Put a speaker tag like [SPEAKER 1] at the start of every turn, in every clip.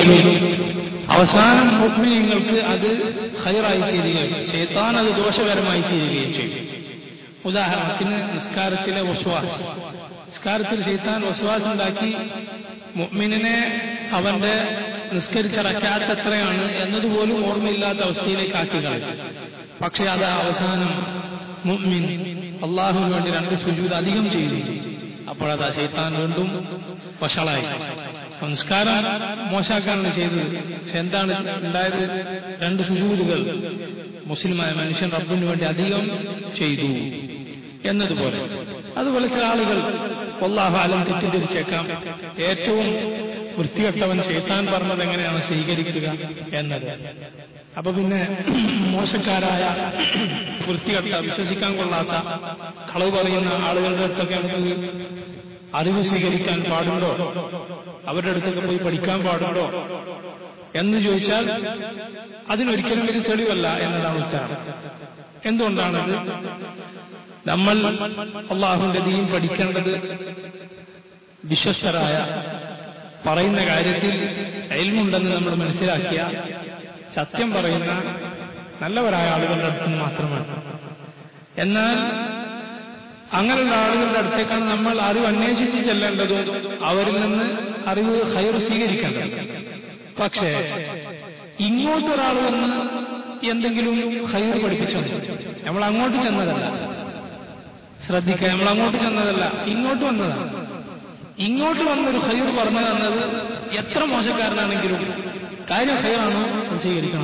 [SPEAKER 1] എങ്കിലും അവസാനം മുഅ്മിനീങ്ങൾക്ക് അത് ഖൈറായി തീരുകയും ശൈത്താൻ അത് ദോഷകരമായി തീരുകയും ചെയ്യും. ഉദാഹരണത്തിന് നിസ്കാരത്തിലെ വസ്വാസ്. നിസ്കാരത്തിൽ ശൈത്താൻ വസ്വാസ് ഉണ്ടാക്കി മുഅ്മിനിനെ അവന്റെ നിസ്കരിച്ച റക്അത്ത് എത്രയാണ് എന്നതുപോലും ഓർമ്മയില്ലാത്ത അവസ്ഥയിലേക്ക് ആക്കി കളയും. പക്ഷെ അത് അവസാനം മുഅ്മിൻ അള്ളാഹുവിന് വേണ്ടി 2 സുജൂദ് അധികം ചെയ്തു. അപ്പോഴതാ ശൈത്താൻ വീണ്ടും വഷളായി. സംസ്കാരം മോശാക്കാനാണ് ചെയ്തത്. പക്ഷെ എന്താണ് ഉണ്ടായത്? 2 സുജൂദുകൾ മുസ്ലിമായ മനുഷ്യൻ റബ്ബിന് വേണ്ടി അധികം ചെയ്തു എന്നതുപോലെ. അതുപോലെ ചില ആളുകൾ വല്ലാഹു അലം തെറ്റിദ്ധരിച്ചേക്കാം ഏറ്റവും വൃത്തികെട്ടവൻ ശൈത്താൻ പറഞ്ഞത് എങ്ങനെയാണ് സ്വീകരിക്കുക എന്നത്. അപ്പൊ പിന്നെ മോശക്കാരായ വൃത്തികെട്ട വിശ്വസിക്കാൻ കൊള്ളാത്ത കളവ് പറയുന്ന ആളുകളുടെ അടുത്തൊക്കെ നമുക്ക് അറിവ് സ്വീകരിക്കാൻ പാടുണ്ടോ? അവരുടെ അടുത്തൊക്കെ പോയി പഠിക്കാൻ പാടുണ്ടോ എന്ന് ചോദിച്ചാൽ അതിനൊരിക്കലും ഒരു തെളിവല്ല എന്നതാണ് ഉത്തരം. എന്തുകൊണ്ടാണത്? നമ്മൾ അള്ളാഹുവിന്റെ ദീൻ പഠിക്കേണ്ടത് വിശ്വസ്തരായ, പറയുന്ന കാര്യത്തിൽ ഇൽമുണ്ടെന്ന് നമ്മൾ മനസ്സിലാക്കിയ, സത്യം പറയുന്ന നല്ലവരായ ആളുകളുടെ അടുത്ത് മാത്രമാണ്. എന്നാൽ അങ്ങനെയുള്ള ആളുകളുടെ അടുത്തേക്കാണ് നമ്മൾ അറിവ് അന്വേഷിച്ച് ചെല്ലേണ്ടതും അവരിൽ നിന്ന് അറിവ് ഖൈർ സ്വീകരിക്കേണ്ടത്. പക്ഷേ ഇങ്ങോട്ടൊരാൾ വന്ന് എന്തെങ്കിലും ഖൈർ പഠിപ്പിച്ചു, നമ്മൾ അങ്ങോട്ട് ചെന്നതല്ല. ശ്രദ്ധിക്കുക, നമ്മൾ അങ്ങോട്ട് ചെന്നതല്ല, ഇങ്ങോട്ട് വന്നതാണ്. ഇങ്ങോട്ട് വന്നൊരു ഖൈർ പറഞ്ഞു തന്നത് എത്ര മോശക്കാരനാണെങ്കിലും കാര്യം ഖൈറാണോ അത് സ്വീകരിക്കണം.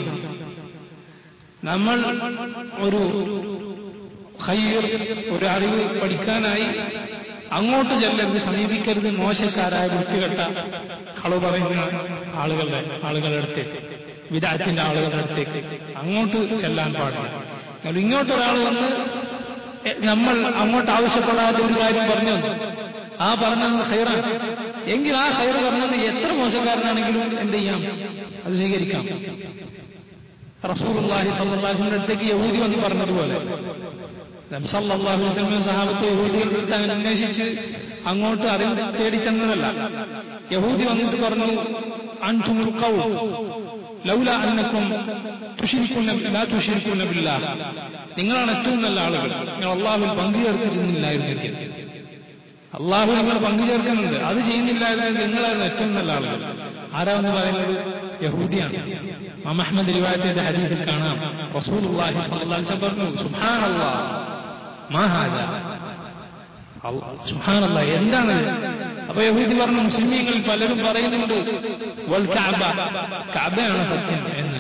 [SPEAKER 1] നമ്മൾ ഒരു ഖൈർ, ഒരു അറിവ് പഠിക്കാനായി അങ്ങോട്ട് ചെല്ലരുത്, സമീപിക്കരുത് മോശക്കാരായ വൃത്തികെട്ട കളവ് പറയുന്ന ആളുകളുടെ അടുത്തേക്ക്, വിദഅത്തിന്റെ ആളുകളുടെ അടുത്തേക്ക് അങ്ങോട്ട് ചെല്ലാൻ പാടില്ല. ഇങ്ങോട്ടൊരാൾ വന്ന് നമ്മൾ അങ്ങോട്ട് ആവശ്യപ്പെടാതെ ഒരു കാര്യം പറഞ്ഞു, ആ പറഞ്ഞത് ഖൈറാണ് എങ്കിൽ ആ ഖൈർ പറഞ്ഞത് എത്ര മോശക്കാരനാണെങ്കിലും എന്ത് ചെയ്യാം? അത് സ്വീകരിക്കാം. റസൂലുള്ളാഹി സ്വല്ലല്ലാഹു അലൈഹി വസല്ലം അടുത്തേക്ക് യഹൂദി വന്ന് പറഞ്ഞതുപോലെ നബി സല്ലല്ലാഹു അലൈഹി വസല്ലം സഹാബത്ത് യഹൂദികളുടെ അടുത്ത് അങ്ങനെ അന്വേഷിച്ച് അങ്ങോട്ട് അറിവ് തേടി ചെന്നതല്ല. യഹൂദി വന്നിട്ട് പറഞ്ഞു, അൻതുമുൽ ഖൗം ലൗല അന്നക്കും ലാ തുശ്രികൂന ബില്ലാഹ്, നിങ്ങളാണ് ഏറ്റവും നല്ല ആളുകൾ, നിങ്ങൾ അള്ളാഹുവിൽ പങ്കുചേർത്തിരുന്നില്ലായിരുന്നെങ്കിൽ. അള്ളാഹു നിങ്ങൾ പങ്കുചേർക്കുന്നുണ്ട്, അത് ചെയ്യുന്നില്ലായിരുന്നെങ്കിൽ നിങ്ങളായിരുന്നു ഏറ്റവും നല്ല ആളുകൾ. ആരാന്ന് പറയുന്നത്? യഹൂദിയാണ്. ഇമാം അഹ്മദ് റിവായത്തിന്റെ ഹദീസിൽ കാണാം, റസൂലുള്ളാഹി സ്വല്ലല്ലാഹു അലൈഹി വസല്ലം പറഞ്ഞു, സുബ്ഹാനല്ലാഹ് മാ ഹാദാ, സുബ്ഹാനല്ലാഹ് എന്താണ്? അപ്പൊ യഹൂദി പറഞ്ഞു, മുസ്ലിമീങ്ങളിൽ പലരും പറയുന്നുണ്ട് വൽ കഅബ, കഅബയാണ് സത്യം എന്ന്.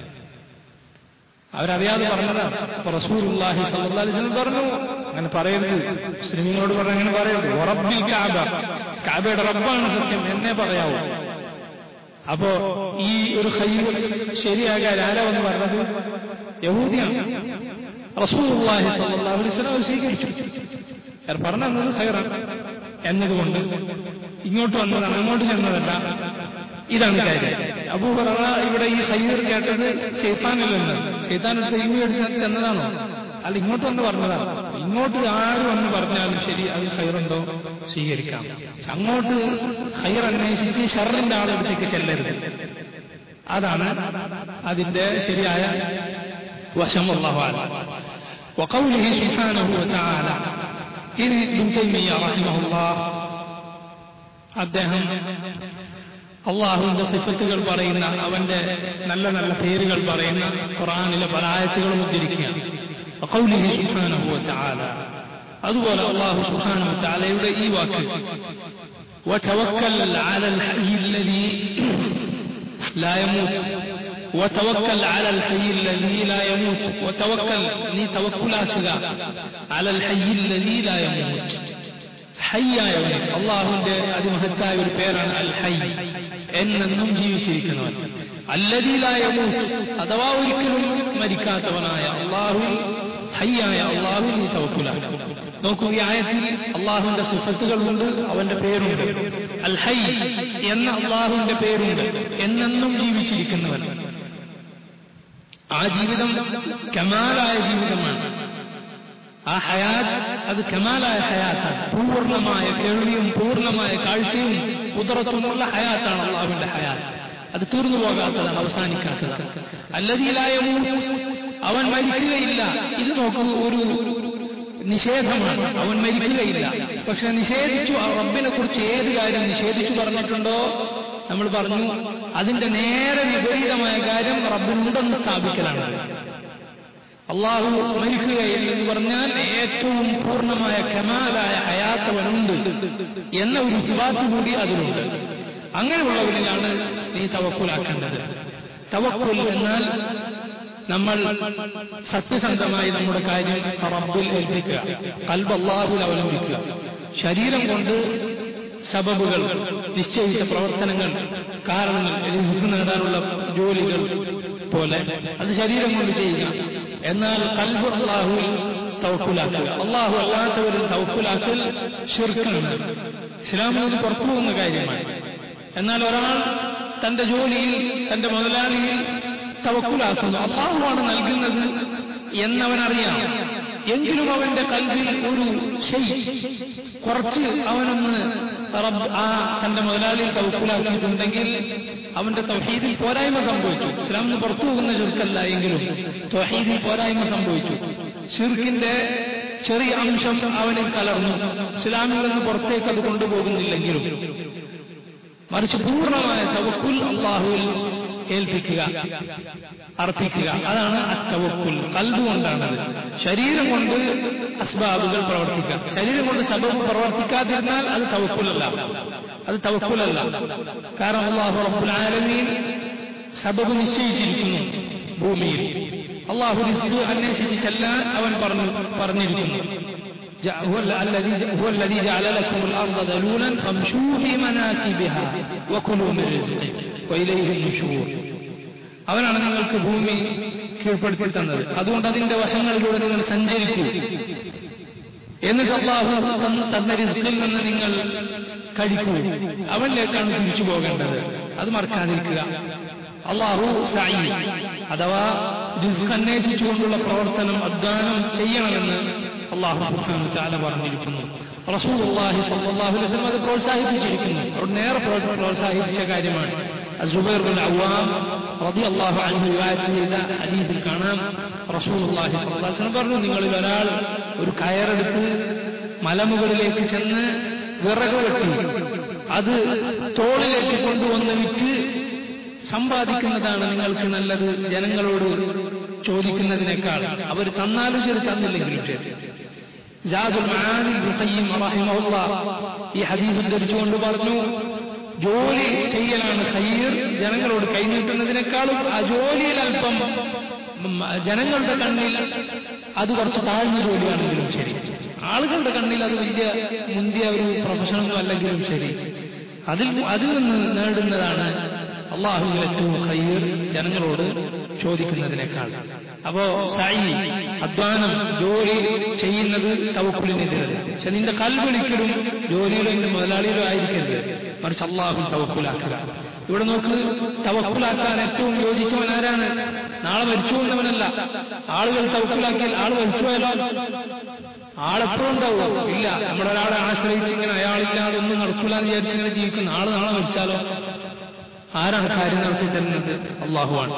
[SPEAKER 1] അവരറിയാതെ പറഞ്ഞതാണ്. അപ്പൊ റസൂലുള്ളാഹി സ്വല്ലല്ലാഹു അലൈഹി വസല്ലം പറഞ്ഞു, അങ്ങനെ പറയരുത്, മുസ്ലിമീങ്ങളോട് പറഞ്ഞ അങ്ങനെ പറയരുത്. വറബ്ബിൽ കഅബ, കഅബയുടെ റബ്ബാണ് സത്യം എന്നേ പറയാവൂ. അപ്പോ ഈ ഒരു ഖൈർ ശരിയാകാൻ ആരാ എന്ന് പറഞ്ഞത്? യഹൂദിയാണ്. റസൂലുള്ളാഹി സ്വല്ലല്ലാഹു അലൈഹി വസല്ലം സ്വീകരിച്ചു. പറഞ്ഞത് ഖൈറാണ് എന്നതുകൊണ്ട് ഇങ്ങോട്ട് വന്നതാണ്, അങ്ങോട്ട് ചെന്നതല്ല. ഇതാണ് കാര്യം. അബൂ ഹുറൈറ ഇവിടെ ഈ ഖൈർ കേട്ടത് ശൈത്താനിൽ നിന്ന്, ശൈത്താനെടുത്ത് ഇങ്ങോട്ട് എടുത്ത് ചെന്നതാണോ? അല്ല, ഇങ്ങോട്ട് വന്ന് പറഞ്ഞതാണ്. ഇങ്ങോട്ട് ആര് വന്ന് പറഞ്ഞാലും ശരി, അത് ഖൈറുണ്ടോ സ്വീകരിക്കാം. അങ്ങോട്ട് ഖൈർ അന്വേഷിച്ച് ഷർറിന്റെ ആളെടുത്തേക്ക് ചെല്ലരുത്. അതാണ് അതിന്റെ ശരിയായ വശം. അല്ലാഹു അഅലം. വഖൗലിഹി സുബ്ഹാനഹു വതആല, ഇബ്നു തൈമിയ്യ റഹിമഹുല്ലാഹ് അദ്ദേഹം അള്ളാഹുവിന്റെ സിഫത്തുകൾ പറയുന്ന, അവന്റെ നല്ല നല്ല പേരുകൾ പറയുന്ന ഖുർആനിലെ പല ആയത്തുകളും ഉദ്ധരിക്കുകയാണ്. വഖൗലിഹി സുബ്ഹാനഹു വതആല, അതുപോലെ അല്ലാഹു സുബ്ഹാനഹു വതആലയുടെ ഈ വാക്ക്, വതവക്കൽ അലൽ ഹയ്യില്ലദീ ലാ യമൂത്ത്, വതവക്കൽ അലൽ ഹയ്യില്ലദീ ലാ യമൂത്ത്, വതവക്കൽ, നീ തവക്കുലാക്കുക, അലൽ ഹയ്യില്ലദീ ലാ യമൂത്ത്, ഹയ്യായവൻ. അള്ളാഹുവിന്റെ അതിമഹത്തായ ഒരു പേരാണ് അൽ ഹയ്യ്, എന്നെന്നും ജീവിച്ചിരിക്കുന്നവൻ. അല്ലദീ ലാ യമൂത്ത്, അഥവാ ഒരിക്കലും മരിക്കാത്തവനായ അള്ളാഹു, ഹയ്യായ അള്ളാഹു നീ തവക്കുലാക്കുക. നോക്കൂ, ഈ ആയത്തിൽ അള്ളാഹുവിന്റെ സിഫത്തുകളുണ്ട്, അവന്റെ പേരുണ്ട്. അൽ ഹയ്യ് എന്ന അള്ളാഹുവിന്റെ പേരുണ്ട്, എന്നെന്നും ജീവിച്ചിരിക്കുന്നവൻ. ആ ജീവിതം കമാലായ ജീവിതമാണ്. ആ ഹയാത്ത് അത് കമാലായ ഹയാത്താണ്. പൂർണ്ണമായ കേൾവിയും പൂർണ്ണമായ കാഴ്ചയും കുദറത്തുമുള്ള ഹയാത്താണ് അള്ളാഹുവിന്റെ ഹയാത്ത്. അത് തീർന്നു പോകാത്തതാണ്, അവസാനിക്കാത്തതാണ്. അല്ലദീലായ അവൻ മരിക്കുകയില്ല. ഇത് നോക്കൂ, ഒരു നിഷേധമാണ്. അവൻ മരിക്കുകയില്ല. പക്ഷെ നിഷേധിച്ചു, റബ്ബിനെ കുറിച്ച് ഏത് കാര്യം നിഷേധിച്ചു പറഞ്ഞിട്ടുണ്ടോ നമ്മൾ പറഞ്ഞു, അതിന്റെ നേരെ വിപരീതമായ കാര്യം റബ്ബിനുണ്ടെന്ന് സ്ഥാപിക്കലാണ്. അള്ളാഹു മരിക്കുകയില്ലെന്ന് പറഞ്ഞാൽ ഏറ്റവും പൂർണ്ണമായ കമാലായ ഹയാത്തവനുണ്ട് എന്ന ഒരു ഇസ്ബാത്ത് കൂടി അതിലുണ്ട്. അങ്ങനെയുള്ളവരിലാണ് നീ തവക്കുലാക്കേണ്ടത്. തവക്കുൽ എന്നാൽ നമ്മൾ സത്യസന്ധമായി നമ്മുടെ കാര്യം റബ്ബിൽ ഏൽപ്പിക്കുക, ഖൽബ് അല്ലാഹുവിൽ അവലംബിക്കുക. ശരീരം കൊണ്ട് സബബുകൾ, നിശ്ചയിച്ച പ്രവർത്തനങ്ങൾ, കാരണങ്ങൾ, റിസ്ക് നേടാനുള്ള ജോലികൾ പോലെ അത് ശരീരം കൊണ്ട് ചെയ്യുക. എന്നാൽ ഖൽബ് അല്ലാഹുവിൽ തവക്കുലാക്കുക. അല്ലാഹു അല്ലാത്തവരിൽ തവക്കുലാക്കൽ ശിർക്കാണ്, ഇസ്ലാമിൽ നിന്ന് പുറത്തു പോകുന്ന കാര്യമാണ്. എന്നാൽ ഒരാൾ തന്റെ ജോലിയിൽ, തന്റെ മുതലാളിയിൽ തവക്കുലാക്കുന്നു, അല്ലാഹുവാണ് നൽകുന്നത് എന്നവനറിയാം. എങ്കിലും അവന്റെ കൽബിൽ ഒരു കുറച്ച് അവനൊന്ന് തന്റെ മുതലാളിയിൽ തവക്കുലാക്കിയിട്ടുണ്ടെങ്കിൽ അവന്റെ തൗഹീദിൽ പോരായ്മ സംഭവിച്ചു. ഇസ്ലാമിന് പുറത്തു പോകുന്ന ശിർക്കല്ല, എങ്കിലും തൗഹീദിൽ പോരായ്മ സംഭവിച്ചു. ശിർക്കിന്റെ ചെറിയ അംശം അവനിൽ കലർന്നു. ഇസ്ലാമിൽ നിന്ന് പുറത്തേക്ക് അത് കൊണ്ടുപോകുന്നില്ലെങ്കിലും മറിച്ച് പൂർണ്ണമായ തവക്കുൽ അല്ലാഹുവിൽ ഏൽപ്പിക്കുക, അർപ്പിക്കുക. അതാണ് അത്തവക്കുൽ. ഖൽബ് കൊണ്ടാണത്. ശരീരം കൊണ്ട് അസ്ബാബുകൾ പ്രവർത്തിക്കുക. ശരീരം കൊണ്ട് സബബ് പ്രവർത്തിക്കാതിരുന്നാൽ അത് തവക്കുലല്ല, അത് തവക്കുലല്ല. കാരണം അല്ലാഹു റബ്ബുൽ ആലമീൻ സബബ് നിശ്ചയിച്ചിരിക്കുന്നു. ഭൂമിയിൽ അല്ലാഹു റിസ്ക് അന്വേഷിച്ച് ചെല്ലാൻ അവൻ പറഞ്ഞിരിക്കുന്നു. هو الذي جعل لكم الأرض ذلولا فامشوا في مناكبها وكلوا من رزقه وإليه النشور. അവനാണ് നിങ്ങൾക്ക് ഭൂമി കീഴ്പ്പെടുത്തി തന്നത്, അതുകൊണ്ട് അതിന്റെ വശങ്ങളിലൂടെ നിങ്ങൾ സഞ്ചരിക്കൂ. എന്നിട്ട് അല്ലാഹു തന്ന റിസ്കിൽ നിന്ന് നിങ്ങൾ കഴിക്കൂ. അവനിലേക്കാണ് തിരിച്ചു പോകേണ്ടത്, അത് മറക്കാതിരിക്കുക. അല്ലാഹു സഈ അഥവാ റിസ്ക് അന്വേഷിച്ചുകൊണ്ടുള്ള പ്രവർത്തനം, അധ്വാനം ചെയ്യണമെന്ന് അല്ലാഹു സുബ്ഹാനഹു വ തആല പറഞ്ഞിരിക്കുന്നു. റസൂലുള്ളാഹി സ്വല്ലല്ലാഹു അലൈഹി വസല്ലം അത് പ്രോത്സാഹിപ്പിച്ചിരിക്കുന്നു. അവിടെ നേരെ പ്രോത്സാഹിപ്പിച്ച കാര്യമാണ്. അസ്സുബൈർ ബിൻ അവ്വാം റളിയല്ലാഹു അൻഹു റിവായത്ത് ചെയ്ത ഹദീസിൽ കാണാം, റസൂലുള്ളാഹി സ്വല്ലല്ലാഹു അലൈഹി വസല്ലം പറഞ്ഞു, നിങ്ങളിൽ ഒരാൾ ഒരു കയറെടുത്ത് മലമുകളിലേക്ക് ചെന്ന് വിറക് വെട്ടി അത് തോളിലേക്ക് കൊണ്ടുവന്ന് വിറ്റ് സമ്പാദിക്കുന്നതാണ് നിങ്ങൾക്ക് നല്ലത് ജനങ്ങളോട് ചോദിക്കുന്നതിനേക്കാൾ. അവർ തന്നാലും ശരി, തന്നില്ലെങ്കിലും ശരി. ജാദുൽ മആനി ഇബ്നു ഖയ്യിം റഹിമഹുല്ലാഹ് ഈ ഹദീസ് ഉദ്ധരിച്ചുകൊണ്ട് പറഞ്ഞു, ജോലി ചെയ്യലാണ് ഖൈർ, ജനങ്ങളോട് കൈനീട്ടുന്നതിനേക്കാളും. ആ ജോലിയിൽ അല്പം ജനങ്ങളുടെ കണ്ണിൽ അത് കുറച്ച് താഴ്ന്ന ജോലിയാണെങ്കിലും ശരി, ആളുകളുടെ കണ്ണിൽ അത് വലിയ മുന്തിയ ഒരു പ്രൊഫഷണൽ അല്ലെങ്കിലും ശരി, അതിൽ നിന്ന് നേടുന്നതാണ് അല്ലാഹുവിൽ ഏറ്റവും ഖൈർ, ജനങ്ങളോട് ചോദിക്കുന്നതിനേക്കാൾ. അപ്പോ സഈ, അധ്വാനം, ജോലി ചെയ്യുന്നത് തവക്കുലിനെതിരല്ല. പക്ഷെ നിന്റെ കൽബൊരിക്കലും ജോലിയിലോ നിന്റെ മുതലാളിയിലോ ആയിരിക്കരുത്, മറിച്ച് അല്ലാഹുവിൽ തവക്കുലാക്കുക. ഇവിടെ നോക്ക്, തവക്കുലാക്കാൻ ഏറ്റവും യോജിച്ചവൻ ആരാണ്? നാളെ മരിച്ചുകൊണ്ടവനല്ല. ആളുകൾ തവക്കുലാക്കിയാൽ ആൾ മരിച്ചുപോയാലോ? ആളെപ്പോഴും ഉണ്ടാവുമോ? ഇല്ല. നമ്മളൊരാളെ ആശ്രയിച്ചിങ്ങനെ അയാളില്ലാതെ ഒന്നും നടക്കില്ല എന്ന് വിചാരിച്ചിങ്ങനെ ജീവിക്കുന്ന ആള് നാളെ മരിച്ചാലോ? ആരാണ് കാര്യം നടത്തി തരുന്നത്? അല്ലാഹുവാണ്.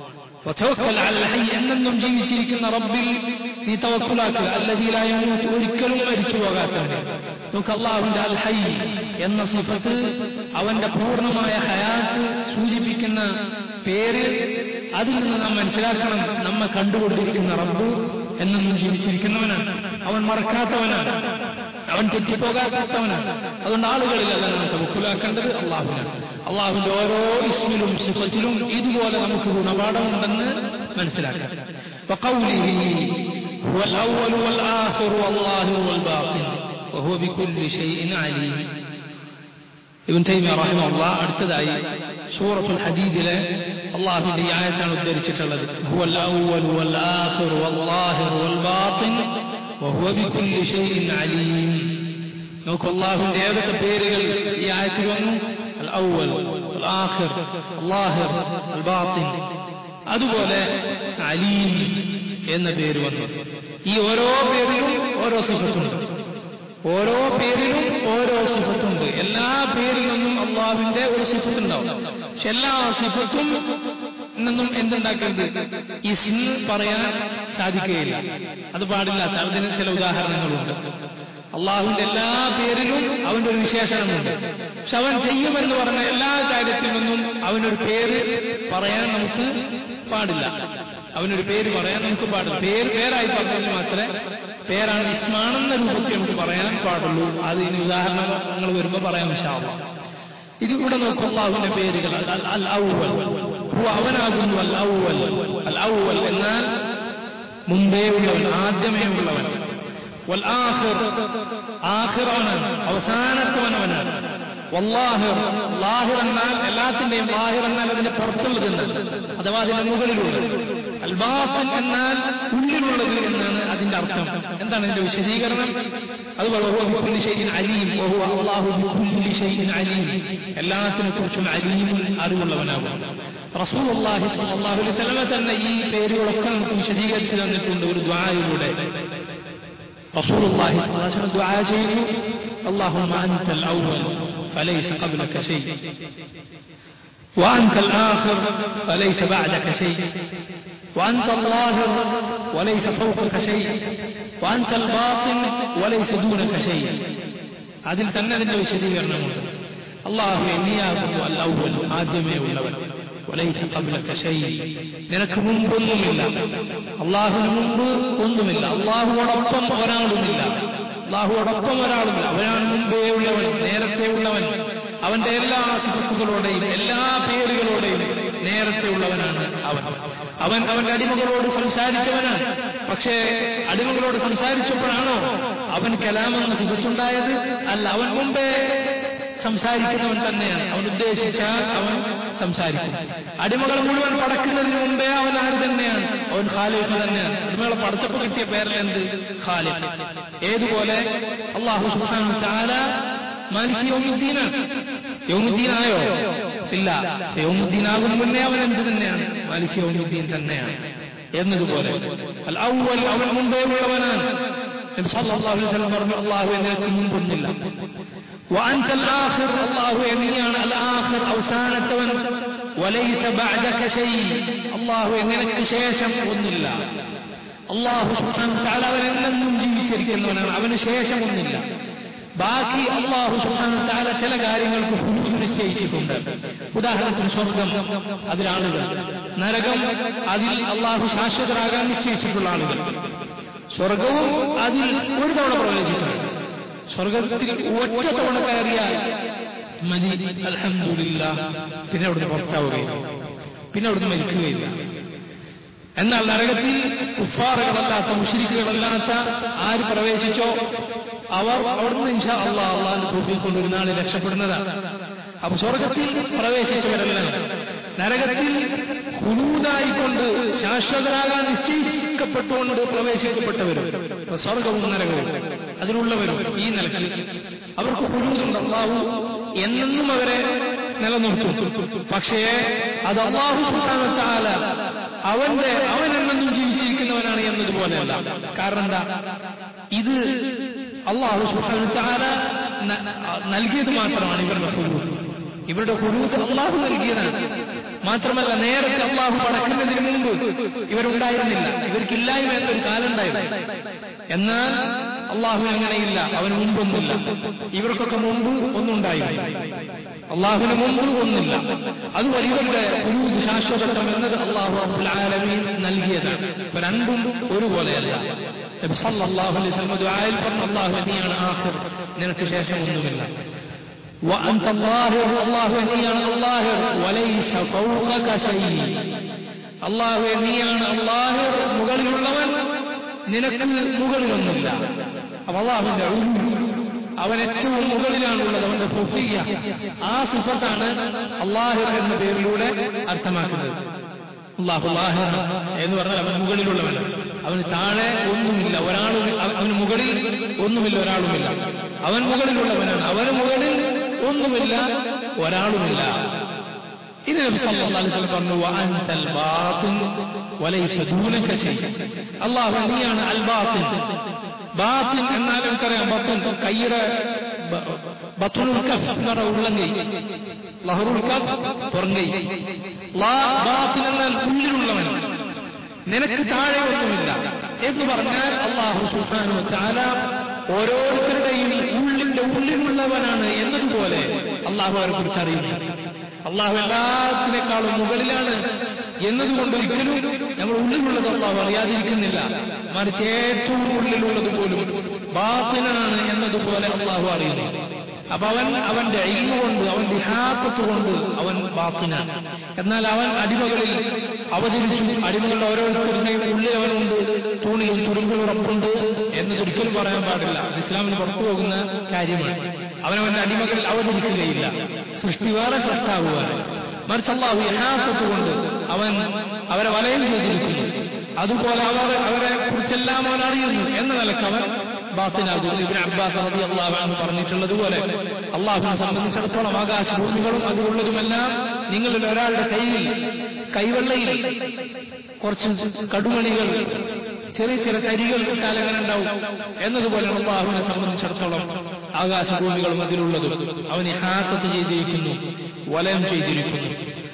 [SPEAKER 1] എന്നെന്നും ജീവിച്ചിരിക്കുന്ന റബ്ബിൽ നീ തവക്കുലാക്കുക. അല്ലദീ ലാ യമൂത്ത്, ഒരിക്കലും മരിച്ചു പോകാത്തവനെ. നമുക്ക് അല്ലാഹുവിന്റെ അൽ ഹയ്യ് എന്ന സിഫത്ത്, അവന്റെ പൂർണ്ണമായ ഹയാത്ത് സൂചിപ്പിക്കുന്ന പേര്, അതിൽ നിന്ന് നാം മനസ്സിലാക്കണം, നമ്മെ കണ്ടുകൊണ്ടിരിക്കുന്ന റബ്ബ് എന്നെന്നും ജീവിച്ചിരിക്കുന്നവനാണ്. അവൻ മറക്കാത്തവനാണ്, അവൻ തെറ്റിപ്പോകാത്തവനാണ്. അതുകൊണ്ട് ആളുകളിലല്ല നാം തവക്കുലാക്കേണ്ടത്, അല്ലാഹുവിനാണ്. അള്ളാഹുവിന്റെ ഓരോ ഇസ്മിലും സിഫത്തിലും ഇതുപോലെ നമുക്ക് ഗുണപാഠമുണ്ടെന്ന് മനസ്സിലാക്കാം. هو الأول والآخر والظاهر والباطن وهو بكل شيء عليم. ഇബ്നു തൈമിയ്യ റഹിമഹുല്ലാഹ് അടുത്തതായി സൂറത്തുൽ ഹദീദിലെ അള്ളാഹുവിന്റെ ഈ ആയത്താണ് ഉദ്ധരിച്ചിട്ടുള്ളത്. هو الأول والآخر والظاهر والباطن وهو بكل شيء عليم. നമുക്ക് അള്ളാഹുവിന്റെ ഏതൊക്കെ പേരുകൾ ഈ ആയത്തിൽ വന്നു? الأول والآخر الظاهر الباطن, അതുപോലെ അലീം എന്ന പേര് വന്നു. ഈ ഓരോ പേരിലും ഓരോ സിഫത്തുണ്ട്. ഓരോ പേരിലും ഓരോ സിഫത്തുണ്ട്. എല്ലാ പേരിൽ നിന്നും അള്ളാഹുവിന്റെ ഒരു സിഫത്തുണ്ടാവും. പക്ഷെ എല്ലാ സിഫത്തും നിന്നും എന്തുണ്ടാക്കരുത്, ഇസ്മ പറയാൻ സാധിക്കുകയില്ല. അത് പാടില്ലാത്ത അതിന് ചില ഉദാഹരണങ്ങളുണ്ട്. അള്ളാഹുവിന്റെ എല്ലാ പേരിലും അവന്റെ ഒരു വിശേഷണമുണ്ട്. പക്ഷെ അവൻ ചെയ്യുമെന്ന് പറഞ്ഞ എല്ലാ കാര്യത്തിൽ നിന്നും അവനൊരു പേര് പറയാൻ നമുക്ക് പാടില്ല. അവനൊരു പേര് പറയാൻ നമുക്ക് പാടില്ല. പേരായി പറഞ്ഞെങ്കിൽ മാത്രമേ പേരാണ് ഇസ്മാണെന്ന രൂപത്തിൽ നമുക്ക് പറയാൻ പാടുള്ളൂ. അത് ഇനി ഉദാഹരണങ്ങൾ വരുമ്പോൾ പറയാൻ ഇൻഷാഅല്ലാഹ്. ഇത് ഇവിടെ നോക്കും അള്ളാഹുവിന്റെ പേരുകൾ. അൽ അവ്വൽ അവനാകുന്നു. അൽ അവ്വൽ, അൽ അവ്വൽ എന്നാൽ മുമ്പേ ഉള്ളവൻ, ആദ്യമേ ഉള്ളവൻ. വൽ ആഖിർ, ആഖിറവനാണ്, അവസാനത്തവനവനാണ്. വല്ലാഹിർ, ലാഹിർ എന്നാൽ എല്ലാത്തിന്റെയും ലാഹിർ എന്നാൽ അതിന്റെ പുറത്തുള്ളതെന്ന്, അഥവാ അതിന്റെ മുകളിലുള്ളത്. അൽ ബാത്തിൻ എന്നാൽ ഉള്ളിലുള്ളത് എന്നാണ് അതിന്റെ അർത്ഥം. എന്താണ് ഇതിന്റെ വിശദീകരണം? അതുപോലെ ബികുല്ലി ഷൈഇൻ അലീം, അല്ലാഹു ബികുല്ലി ഷൈഇൻ അലീം, എല്ലാത്തിനെ കുറിച്ചും അലീമുൻ, അറിവുള്ളവനാകും. റസൂലുള്ളാഹി സ്വല്ലല്ലാഹു അലൈഹി വസല്ലം തന്നെ ഈ പേരുകളൊക്കെ നമുക്ക് വിശദീകരിച്ചു തന്നിട്ടുണ്ട് ഒരു ദുആയിലൂടെ. റസൂലുള്ളാഹി സ്വല്ലല്ലാഹു അലൈഹി വസല്ലം ദുആ ചെയ്യുന്നു, അല്ലാഹുമ്മ അൻതൽ അവ്വൽ ഫലൈസ ഖബ്ലക ശൈ وأنت الآخر فليس بعدك شيء وأنت الظاهر وليس فوقك شيء وأنت الباطن وليس دونك شيء. അതിൽ തന്നെ അതിന്റെ വിശദീകരണമുണ്ട്. അല്ലാഹുവേ നീയാകുന്നു അൽ അവ്വൽ, ആദ്യമേ ഉള്ളവൻ. വലൈസ ഖബ്ലക ശൈ, നിനക്ക് മുമ്പൊന്നുമില്ല. അല്ലാഹുവിന് മുമ്പ് ഒന്നുമില്ല. അല്ലാഹുവോടൊപ്പം ഒരാളുമില്ല. അല്ലാഹുവോടൊപ്പം ഒരാളുമില്ല. അവനാണ് മുമ്പേ ഉള്ളവൻ, നേരത്തെ ഉള്ളവൻ. അവന്റെ എല്ലാ സിഫത്തുകളോടെയും എല്ലാ പേരുകളോടെയും നേരത്തെ ഉള്ളവനാണ് അവൻ. അവൻ അവന്റെ അടിമകളോട് സംസാരിച്ചവനാണ്. പക്ഷേ അടിമകളോട് സംസാരിച്ചപ്പോഴാണോ അവൻ കലാമെന്ന സിഫത്തുണ്ടായത്? അല്ല, അവൻ മുമ്പേ സംസാരിക്കുന്നവൻ തന്നെയാണ്. അവൻ ഉദ്ദേശിച്ചാൽ അവൻ സംസാരിക്കും. അടിമകൾ മുഴുവൻ പടക്കുന്നതിന് മുമ്പേ അവൻ ആര് തന്നെയാണ്? അവൻ ഖാലിഖ് തന്നെയാണ്. അടിമകളെ പടച്ചപ്പോൾ കിട്ടിയ പേരിലെന്ത്? ഖാലിഖ്. ഏതുപോലെ അല്ലാഹു സുബ്ഹാനഹു വ തആല മാലിക് യൗമുദ്ദീനാണ്. യൗമുദ്ദീനായോ? ഇല്ല. യൗമുദ്ദീനാകുന്ന മുന്നേ അവൻ എന്ത് തന്നെയാണ്? മാലിക് യൗമുദ്ദീൻ തന്നെയാണ് എന്നതുപോലെ അൽ അവ്വൽ, അവൻ മുമ്പേ ഉള്ളവനാണ്. നബി സല്ലല്ലാഹു അലൈഹി വസല്ലം പറഞ്ഞു, അല്ലാഹുവേ നിനക്ക് മുമ്പൊന്നില്ല. وأنت الآخر, അല്ലാഹുവേ നീയാണ് അൽ ആഖിർ, അവസാനത്തവൻ. വലൈസ ബഅദക ശൈ, അല്ലാഹുവേ നിനക്ക് ശേഷം ഒന്നില്ല. അല്ലാഹു സുബ്ഹാനഹു വ തആല അവൻ എന്നെന്നും ജീവിച്ചിരിക്കുന്നവനാണ്. അവന് ശേഷം ഒന്നില്ല. ബാക്കി അല്ലാഹു സുബ്ഹാനഹു വ തആല ചില കാര്യങ്ങൾക്ക് ഹുദൂദ് നിശ്ചയിച്ചിട്ടുണ്ട്. ഉദാഹരണത്തിന് സ്വർഗം, അതിലാളുകൾ. നരകം, അതിൽ അല്ലാഹു ശാശ്വതരാകാൻ നിശ്ചയിച്ചിട്ടുള്ള ആളുകൾ. സ്വർഗവും അതിൽ ഒരു തവണ പ്രവേശിച്ചിട്ടുണ്ട്. സ്വർഗത്തിൽ ഒറ്റ തവണ കയറിയാൽ മതി, അൽഹംദുലില്ലാഹ്, പിന്നെ അവിടുന്ന് പുറത്താവുകയില്ല, പിന്നെ അവിടുന്ന് മരിക്കുകയില്ല. എന്നാൽ നരകത്തിൽ കുഫാറുകളല്ലാത്ത, മുശ്രിക്കുകളല്ലാത്ത ആര് പ്രവേശിച്ചോ അവർ അവിടുന്ന് ഇൻഷാ അല്ലാഹ് അള്ളാഹിന്റെ തൗഫീഖ് കൊണ്ട് ഒരു നാളിൽ രക്ഷപ്പെടുന്നതാണ്. അപ്പൊ സ്വർഗത്തിൽ പ്രവേശിച്ചവരെല്ലാം നരകത്തിൽ ഖുലൂദായിക്കൊണ്ട് ശാശ്വതരാകാൻ നിശ്ചയിക്കപ്പെട്ടുകൊണ്ട് പ്രവേശിക്കപ്പെട്ടവരും സ്വർഗവും നരകവും അതിലുള്ളവരും ഈ നിലയ്ക്ക് അവർക്ക് ഖുലൂദുണ്ട്. അല്ലാഹു എന്നെന്നും അവരെ നിലനിർത്തും. പക്ഷേ അത് അല്ലാഹു സുബ്ഹാനഹു വ തആല അവൻ എന്നെന്നും ജീവിച്ചിരിക്കുന്നവനാണ് എന്നതുപോലെയല്ല. കാരണം എന്താ? ഇത് അല്ലാഹു സുബ്ഹാനഹു വ തആല നൽകിയത് മാത്രമാണ് ഇവരുടെ ഖുലൂദ്. ഇവരുടെ ഖുലൂദ് അല്ലാഹു നൽകിയതാണ്. മാത്രമല്ല, നേരത്തെ അല്ലാഹു പടക്കുന്നതിന് മുമ്പ് ഇവരുണ്ടായിരുന്നില്ല. ഇവർക്കില്ലായ്മ എന്നൊരു കാലം ഉണ്ടായിരുന്നു. എന്നാൽ അല്ലാഹു അങ്ങനെയില്ല. അവന് മുമ്പൊന്നുമില്ല. ഇവർക്കൊക്കെ മുമ്പ് ഒന്നുണ്ടായിരുന്നു. അല്ലാഹുവിന് മുമ്പ് ഒന്നില്ല. അതുപോലെ ഇവരുടെ ഖുലൂദ്, ശാശ്വതത്വം എന്നത് അല്ലാഹു റബ്ബുൽ ആലമീൻ നൽകിയതാണ്. ഇപ്പൊ രണ്ടും ഒരുപോലെയല്ല. നബി സല്ലല്ലാഹു അലൈഹി വസല്ലം ദുആയിൽ പറഞ്ഞു, അല്ലാഹു നീയാണ് ആഖിർ, നിനക്ക് ശേഷം ഒന്നുമില്ല. وأنت الظاهر, الله നീയാണ് الظاهر, وليس فوقك شيء, അല്ലാഹു നീയാണ് الظاهر, മുകളിലുള്ളവൻ, നിനക്ക് മുകളിലൊന്നുമില്ല. അപ്പോൾ അല്ലാഹുവിന്റെ ഉലൂ, അവൻ ഏറ്റവും മുകളിലാണുള്ളത്. അവന്റെ ഫൗഖിയ്യ, ആ സിഫത്താണ് അല്ലാഹു എന്ന പേരിലൂടെ അർത്ഥമാക്കുന്നത്. അല്ലാഹു ലാഹിർ എന്ന് പറഞ്ഞാൽ അവൻ മുകളിലുള്ളവൻ, അവന് താഴെ ഒന്നുമില്ല, ഒരാളും. അവന് മുകളിൽ ഒന്നുമില്ല, ഒരാളുമില്ല. അവൻ മുകളിലുള്ളവനാണ്. അവന് മുകളിൽ ഒന്നുമില്ല, ഒരാളുമില്ല ഇത് നബി സല്ലല്ലാഹു അലൈഹി വസല്ലം പറഞ്ഞു വഅൻതൽ ബാത്തിൻ വലൈസ ദൂനക ശൈ. അല്ലാഹു നീയാണ് അൽ ബാത്തിൻ. ബാത്തിൻ എന്നാൽ നമുക്കറിയാം ബത്തുൻ കൈയുടെ ബത്തുനുൽ കഫ് എന്ന് പറഞ്ഞ ഉള്ളങ്കൈ, ലഹറുൽ കഫ് പുറങ്കൈ. ബാത്തിൻ എന്നാൽ ഉള്ളിലുള്ളവൻ, നിനക്ക് താഴെ ഒന്നുമില്ല എന്ന് പറഞ്ഞാൽ അല്ലാഹു സുബ്ഹാനഹു വ തആല ഓരോരുത്തരുടെയും ഉള്ളിന്റെ ഉള്ളിലുള്ളവനാണ് എന്നതുപോലെ അല്ലാഹു അവരെ കുറിച്ച് അറിയുന്നു. അല്ലാഹു എല്ലാത്തിനേക്കാളും മുകളിലാണ് എന്നതുകൊണ്ട് ഒരിക്കലും നമ്മൾ ഉള്ളിലുള്ളത് അല്ലാഹു അറിയാതിരിക്കുന്നില്ല. മറിച്ച് ഏറ്റവും ഉള്ളിലുള്ളത് പോലും ബാത്തിനാണ് എന്നതുപോലെ അല്ലാഹു അറിയുന്നു. അപ്പൊ അവന്റെ ഇൽമു കൊണ്ട്, അവന്റെ ഇഹാസത്ത് കൊണ്ട് അവൻ ബാത്തിനാണ്. എന്നാൽ അവൻ അടിമകളിൽ അവതരിച്ചു. അടിമകളുടെ ഓരോരുത്തരുടെയും ഉള്ളിൽ അവനുണ്ട്, തൂണിലും തുരുമ്പിലും ഉറപ്പുണ്ട് എന്നതൊരിക്കലും പറയാൻ പാടില്ല. ഇസ്ലാമിന് പുറത്തു പോകുന്ന കാര്യമാണ്. അവനവന്റെ അടിമകളിൽ അവതരിക്കുകയില്ല. സൃഷ്ടി വേറെ, സൃഷ്ടാവ് വേറെ. മറിച്ച് അല്ലാഹു ഇഹാസത്ത് കൊണ്ട് അവൻ അവരെ വലയം ചെയ്തിരിക്കുന്നു. അതുപോലെ അവരെ കുറിച്ചെല്ലാം അവൻ അറിയുന്നു എന്ന നിലക്ക് അവൻ ബാത്തിനാകുന്നു. ഇബ്നു അബ്ബാസ് റളിയല്ലാഹു അൻഹു പറഞ്ഞിട്ടുള്ളതുപോലെ അല്ലാഹുവിനെ സംബന്ധിച്ചിടത്തോളം ആകാശഭൂമികളും അതിലുള്ളതുമെല്ലാം നിങ്ങളിൽ ഒരാളുടെ കൈവെള്ളയിൽ കുറച്ച് കടുമണികൾ, ചെറിയ ചെറിയ കരികൾ ഇട്ടാൽ എങ്ങനെ ഉണ്ടാവും എന്നതുപോലെ അല്ലാഹുവിനെ സംബന്ധിച്ചിടത്തോളം ആകാശഭൂമികളും അതിലുള്ളതും അവൻ ഇഹാസത്ത് ചെയ്തിരിക്കുന്നു, വലയം ചെയ്തിരിക്കുന്നു.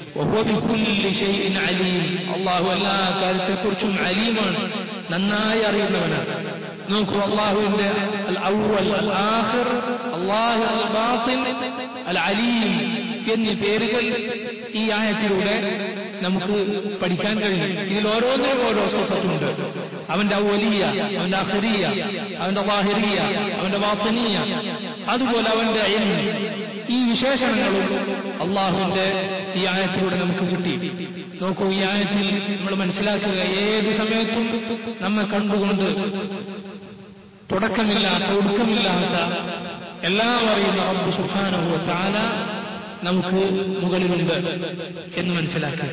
[SPEAKER 1] അല്ലാഹു എല്ലാ കാര്യത്തെക്കുറിച്ചും അലീമാണ്, നന്നായി അറിയുന്നവനാണ്. നോക്കൂ, അല്ലാഹുവിന്റെ അൽ അവ്വൽ, അൽ ആഖിർ, അല്ലാഹു അൽ ബാത്തിൻ, അൽ അലീം എന്നീ പേരുകൾ ഈ ആയത്തിലൂടെ നമുക്ക് പഠിക്കാൻ കഴിയും. ഇതിൽ ഓരോന്നിനും ഓരോ സിഫത്തുണ്ട്. അവന്റെ അവ്വലിയ, അവന്റെ ആഖിരിയ, അവന്റെ ളാഹിരിയ, അവന്റെ ബാത്തിനിയ, അതുപോലെ അവന്റെ ഇൽമ്, ഈ വിശേഷണങ്ങളും അള്ളാഹുവിന്റെ ഈ ആയത്തിലൂടെ നമുക്ക് കിട്ടി. നോക്കൂ, ഈ ആയത്തിൽ നമ്മൾ മനസ്സിലാക്കുക, ഏത് സമയത്തും നമ്മെ കണ്ടുകൊണ്ട് തുടക്കമില്ലാത്ത, ഒടുക്കമില്ലാത്ത, എല്ലാം അറിയുന്ന റബ്ബ് സുബ്ഹാനഹു വ തആല നമുക്ക് മുകളിലുണ്ട് എന്ന് മനസ്സിലാക്കുക.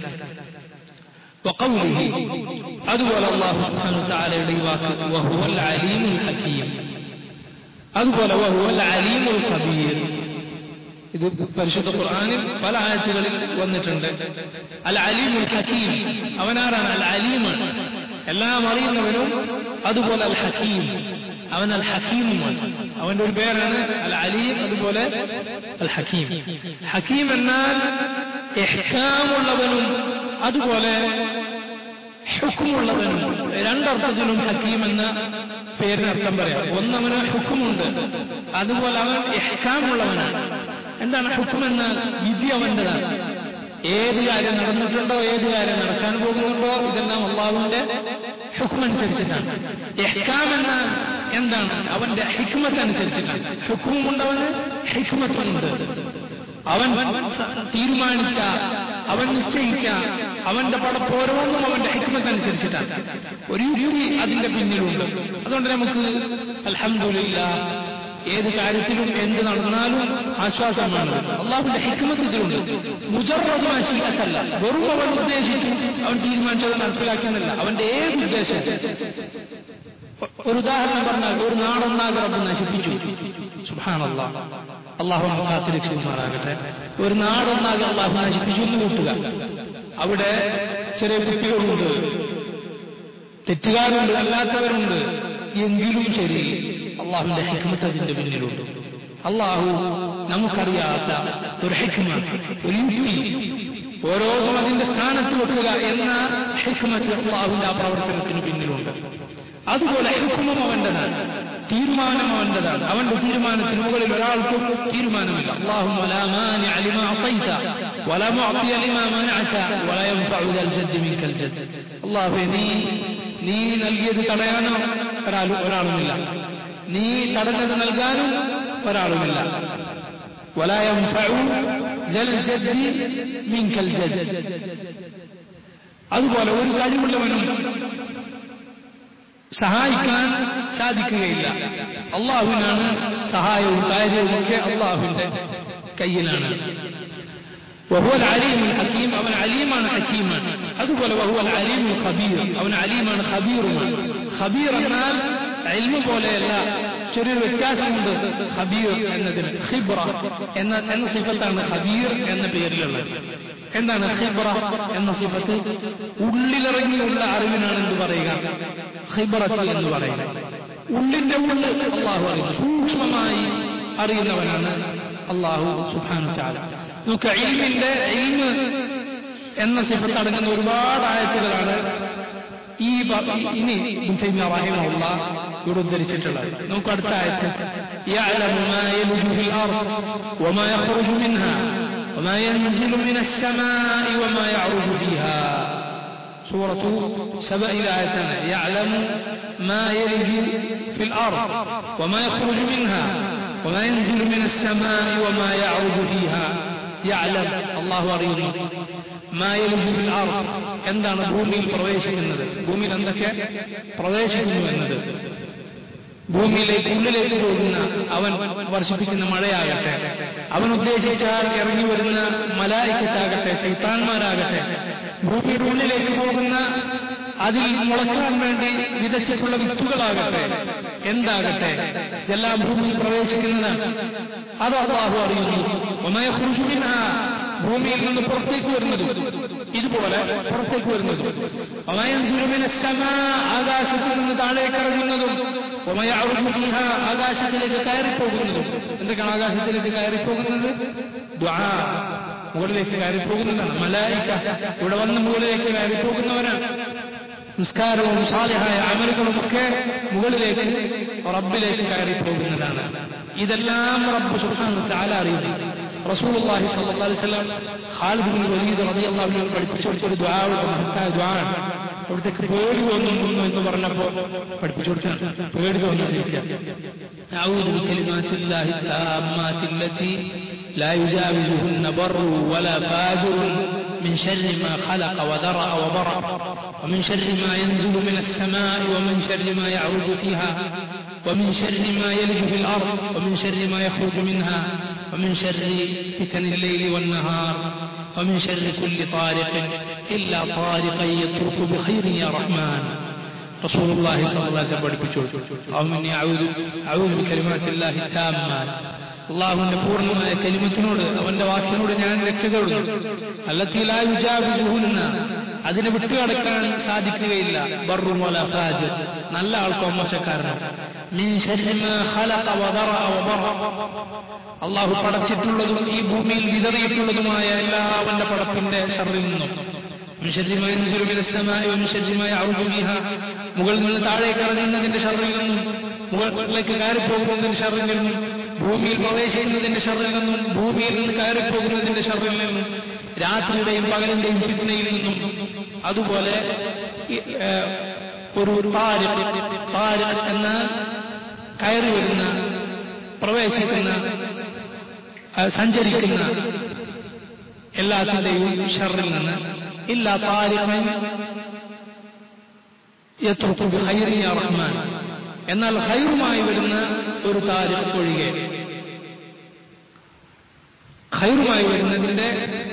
[SPEAKER 1] വഖൗലിഹി, അതുപോലെ അല്ലാഹു സുബ്ഹാനഹു വ തആലയുടെ ഈ വാക്ക് വഹുവൽ അലീമുൽ ഹകീം, അതുപോലെ വഹുവൽ അലീമുൽ ഖബീർ. ഇത് പരിശുദ്ധ ഖുർആനിൽ പല ആയത്തുകളിൽ വന്നിട്ടുണ്ട്. അൽ അലീമുൽ ഹകീം, അവനാരാണ്? അൽ അലീമാണ്, എല്ലാം അറിയുന്നവനും. അതുപോലെ അൽ ഹകീം, അവൻ അൽ ഹക്കീമുമാണ്. അവന്റെ ഒരു പേരാണ് അൽ അലീം, അതുപോലെ അൽ ഹക്കീം. ഹക്കീം എന്നാൽ ഇഹ്കാമുള്ളവനും അതുപോലെ ഹുക്കുമുള്ളവനും. രണ്ടർത്ഥത്തിലും ഹക്കീം എന്ന പേരിനർത്ഥം പറയാം. ഒന്നവന് ഹുക്കുമുണ്ട്, അതുപോലെ അവൻ ഇഹ്കാമുള്ളവനാണ്. എന്താണ് ഹുക്കും എന്നാൽ? വിധി അവന്റേതാണ്. ഏത് കാര്യം നടന്നിട്ടുണ്ടോ, ഏത് കാര്യം നടക്കാൻ പോകുന്നുണ്ടോ, ഇതെല്ലാം അല്ലാഹുവിന്റെ ഹുക്കുമനുസരിച്ചിട്ടാണ്. ഇഹ്കാം എന്നാൽ എന്താണ്? അവന്റെ ഹിക്മത്ത് അനുസരിച്ചിട്ടാണ്. ഹുക്കുമുണ്ടവന്, ഹിക്മത്തുമുണ്ട്. അവൻ തീരുമാനിച്ച, അവൻ നിശ്ചയിച്ച, അവന്റെ പടപ്പോരോന്നും അവന്റെ ഹിക്മത്ത് അനുസരിച്ചിട്ടാണ്. ഒരു യുക്തി അതിന്റെ പിന്നിലുണ്ട്. അതുകൊണ്ട് നമുക്ക് അൽഹംദുലില്ലാഹ് ഏത് കാര്യത്തിലും എന്ത് നടന്നാലും ആശ്വാസമാണ്. അള്ളാഹുവിന്റെ ഹിക്മത്ത് ഇതിലുണ്ട്. മുജറദ് മശീഅത്തല്ല, വെറും അവൻ ഉദ്ദേശിച്ചു അവൻ തീരുമാനിച്ചത് നടപ്പിലാക്കിയെന്നല്ല, അവന്റെ ഏത് ഉദ്ദേശം. ഒരു ഉദാഹരണം പറഞ്ഞാൽ, ഒരു നാടൊന്നാകെ റബ്ബ് നശിപ്പിച്ചു. സുബ്ഹാനല്ലാഹ്, അള്ളാഹു കാത്തിരക്ഷിക്കുമാറാകട്ടെ. ഒരു നാടൊന്നാകെ അള്ളാഹു നശിപ്പിച്ചു എന്ന് കൂട്ടുക. അവിടെ ചെറിയ കുട്ടികളുണ്ട്, തെറ്റുകാരുണ്ട്, അല്ലാത്തവരുണ്ട്. എങ്കിലും ശരി, അള്ളാഹുവിന്റെ ഹിക്മത്ത് അതിന്റെ പിന്നിലുണ്ട്. അള്ളാഹു നമുക്കറിയാത്ത ഒരു ഹിക്മ, ഒരു യുക്തി, ഓരോന്നും അതിന്റെ സ്ഥാനത്ത് വെക്കുക എന്ന ഹിക്മത്ത് അള്ളാഹുവിന്റെ ആ പ്രവർത്തനത്തിന് പിന്നിലുണ്ട്. അതുപോലെ ഹിക്മം അവന്റേതാണ്, തീരുമാനം അവന്റേതാണ്. അവന്റെ തീരുമാനത്തിന് മുകളിൽ ഒരാൾക്കും തീരുമാനമില്ല. അല്ലാഹുമ്മ ലാ മാനിഅ ലിമാ അഅതൈത വലാ മുഅതിയ ലിമാ മനഅത വലാ യൻഫഉ ദൽ ജദ്ദി മിൻകൽ ജദ്ദ്. അല്ലാഹുവേ, നീ നൽകിയത് തടയാനോ ഒരാളുമില്ല, നീ തടഞ്ഞത് നൽകാനും ഒരാളുമില്ല. വലാ യൻഫഉ ദൽ ജദ്ദി മിൻകൽ ജദ്ദ്. അതുപോലെ ഒരു കഴിവുള്ളവനും സഹായിക്കാൻ സാധിക്കുകയില്ല. അള്ളാഹുവിനാണ് സഹായവും കാര്യവും ഒക്കെ അള്ളാഹുവിന്റെ കയ്യിലാണ്. വഹുവൽ അലീമുൽ ഹകീം, അവൻ അലീമാണ്, ഹകീമാണ്. അതുപോലെ വഹുവൽ അലീമുൽ ഖബീർ, അവൻ അലീമാണ്, ഖബീറുമാണ്. ഖബീർ എന്നാൽ ഇൽമു പോലെയല്ല, ചെറിയൊരു വ്യത്യാസമുണ്ട് ഖബീർ എന്നതിന്. ഖിബ്റ എന്ന സിഫത്താണ് ഖബീർ എന്ന പേരിലുള്ളത്. എന്താണ് ഖിബ്റ എന്ന സിഫത്ത്? ഉള്ളിലിറങ്ങിയുള്ള അറിവിനാണ് എന്ത് പറയുക? ഖിബ്റത്ത് എന്ന് പറയുക. ഉള്ളിന്റെ ഉള്ളിൽ അള്ളാഹു അറിയുന്നു, സൂക്ഷ്മമായി അറിയുന്നവനാണ് അള്ളാഹു സുബ്ഹാനഹു വ തആല. നമുക്ക് ഇൽമിന്റെ ഇൽമ് എന്ന സിഫത്ത് അടങ്ങുന്ന ഒരുപാട് ആയത്തുകളാണ് ഇനി ഇബ്നു തൈമിയ്യ റഹിമഹുല്ലാഹ് ഇവിടെ ഉദ്ധരിച്ചിട്ടുള്ളത്. നമുക്ക് അടുത്ത ആയത്ത് യഅലമു മാ യൽജു ഫിൽ അർദ് വമാ യഖ്റുജു മിൻഹാ വമാ യൻസിലു മിനസ് സമാഇ വമാ യഅറുജു ഫീഹാ. സൂറത്തു സബഇൽ ആയത്താണ്. യഅലമു മാ യൽജു ഫിൽ അർദ് വമാ യഖ്റുജു മിൻഹാ വമാ യൻസിലു മിനസ് സമാഇ വമാ യഅറുജു ഫീഹാ. യഅലം, അല്ലാഹു അറിയുന്നു. മാ യൽജു ഫിൽ അർദ്, എന്താണ് ഭൂമിയിൽ പ്രവേശിക്കുന്നത്, ഭൂമിയിൽ എന്തൊക്കെ പ്രവേശിക്കുന്നു എന്നത്. ഭൂമിയിലേക്ക് ഉള്ളിലേക്ക് പോകുന്ന അവൻ വർഷിപ്പിക്കുന്ന മഴയാകട്ടെ, അവൻ ഉദ്ദേശിച്ചാൽ ഇറങ്ങി വരുന്ന മലായിക്കത്താകട്ടെ, ശൈത്താന്മാരാകട്ടെ, ഭൂമിയുടെ ഉള്ളിലേക്ക് പോകുന്ന അതിൽ മുളക്കാൻ വേണ്ടി വിതച്ചിട്ടുള്ള വിത്തുകളാകട്ടെ, എന്താകട്ടെ, ഇതെല്ലാം ഭൂമിയിൽ പ്രവേശിക്കുന്നതാണ്. അത് അല്ലാഹു അറിയുന്നു. വമാ യഖ്റുജു മിൻഹാ, ഭൂമിയിൽ നിന്ന് പുറത്തേക്ക് വരുന്നതും ഇതുപോലെ പുറത്തേക്ക് വരുന്നതും. വമാ യൻസിലു മിനസ് സമാ, ആകാശത്തിൽ നിന്ന് താഴേക്ക് ഇറങ്ങുന്നതും. വമാ യഅറുജു ഫീഹാ, ആകാശത്തിലേക്ക് കയറിപ്പോകുന്നതും. എന്തൊക്കെയാണ് ആകാശത്തിലേക്ക് കയറിപ്പോകുന്നത്? ദുആ, മുകളിലേക്ക് കയറിപ്പോകുന്നതാണ്. മലായിക ഇവിടെ വന്ന് മുകളിലേക്ക് കയറിപ്പോകുന്നവരാണ്. നിസ്കാരവും സാലിഹായ അമലുകളുമൊക്കെ മുകളിലേക്ക് റബ്ബിലേക്ക് കയറിപ്പോകുന്നതാണ്. ഇതെല്ലാം റബ്ബ് സുബ്ഹാനഹു വ തആല അറിയുന്നു. റസൂലുള്ളാഹി സ്വല്ലല്ലാഹു അലൈഹി വസല്ലം ഖാലിദ് ഇബ്നു വലീദ് റളിയല്ലാഹു അൻഹു പഠിപ്പിച്ച ഒരു ദുആവുണ്ട്, മഹത്തായ ദുആണ്. അവിടത്തേക്ക് പേടി തോന്നുന്നു എന്ന് പറഞ്ഞപ്പോൾ പഠിപ്പിച്ചു കൊടുത്താണ്. പേടി തോന്നുന്നില്ല. അഊദു ബികലിമാത്തില്ലാഹി താമ്മാത്തി അല്ലതി ലാ യുജാവിസുഹുന്ന ബർറു വലാ ഫാജിറുൻ من شر ما خلق وذرأ وبرأ ومن شر ما ينزل من السماء ومن شر ما يعرج فيها ومن شر ما يلج في الأرض ومن شر ما يخرج منها ومن شر فتن الليل والنهار ومن شر كل طارق إلا طارقا يترك بخير يا رحمن. رسول الله صلى الله عليه وسلم اللهم إني أعوذ بكلمات الله التامات, അള്ളാഹുവിന്റെ പൂർണ്ണമായ കലിമത്തിനോട്, അവന്റെ വാക്കിനോട് ഞാൻ രക്ഷ തേടുന്നു. അല്ലത്തി ലാ യുജാവിസുഹുന്ന, അതിനെ വിട്ടുകടക്കാൻ സാധിക്കുകയില്ല. ബർറുൻ വലാ ഫാജിർ, നല്ല ആൾക്കോ മോശക്കാരനോ. മിൻ ശർരി മാ ഖലഖ വദറഅ വബറ, അള്ളാഹു പടച്ചിട്ടുള്ളതും ഈ ഭൂമിയിൽ വിതറിയിട്ടുള്ളതുമായ എല്ലാവന്റെ പടപ്പിന്റെ ശർറിൽ നിന്നും. മിൻ ശർരി മാ യൻസിലു മിനസ് സമാഇ വമിൻ ശർരി മാ യഅറുജു ഫീഹാ, മുകളിൽ നിന്ന് താഴേക്ക് ഇറങ്ങുന്നതിന്റെ ശർറിൽ നിന്നും, മുകളിലേക്ക് കയറിപ്പോകുന്നതിന്റെ ശർറിൽ നിന്നും, ഭൂമിയിൽ പ്രവേശിക്കുന്നതിന്റെ ശർറിൽ നിന്നും, ഭൂമിയിൽ നിന്ന് കയറിപ്പോകുന്നതിന്റെ ശർറിൽ നിന്നും, രാത്രിയുടെയും പകലിന്റെയും ഫിത്നയിൽ നിന്നും. അതുപോലെ ഒരു താരിഖ് എന്ന കയറി വരുന്ന, പ്രവേശിക്കുന്ന, സഞ്ചരിക്കുന്ന എല്ലാത്തിന്റെയും ശർറിൽ നിന്ന്. ഇല്ലാ താരിഖൻ യത്റുകു ബിഖൈരി യാ റഹ്മാൻ, എന്നാൽ ഖൈറുമായി വരുന്ന ഒരു താരിഖ് ഒഴികെ, ഖൈറുമായി വരുന്നതിന്റെ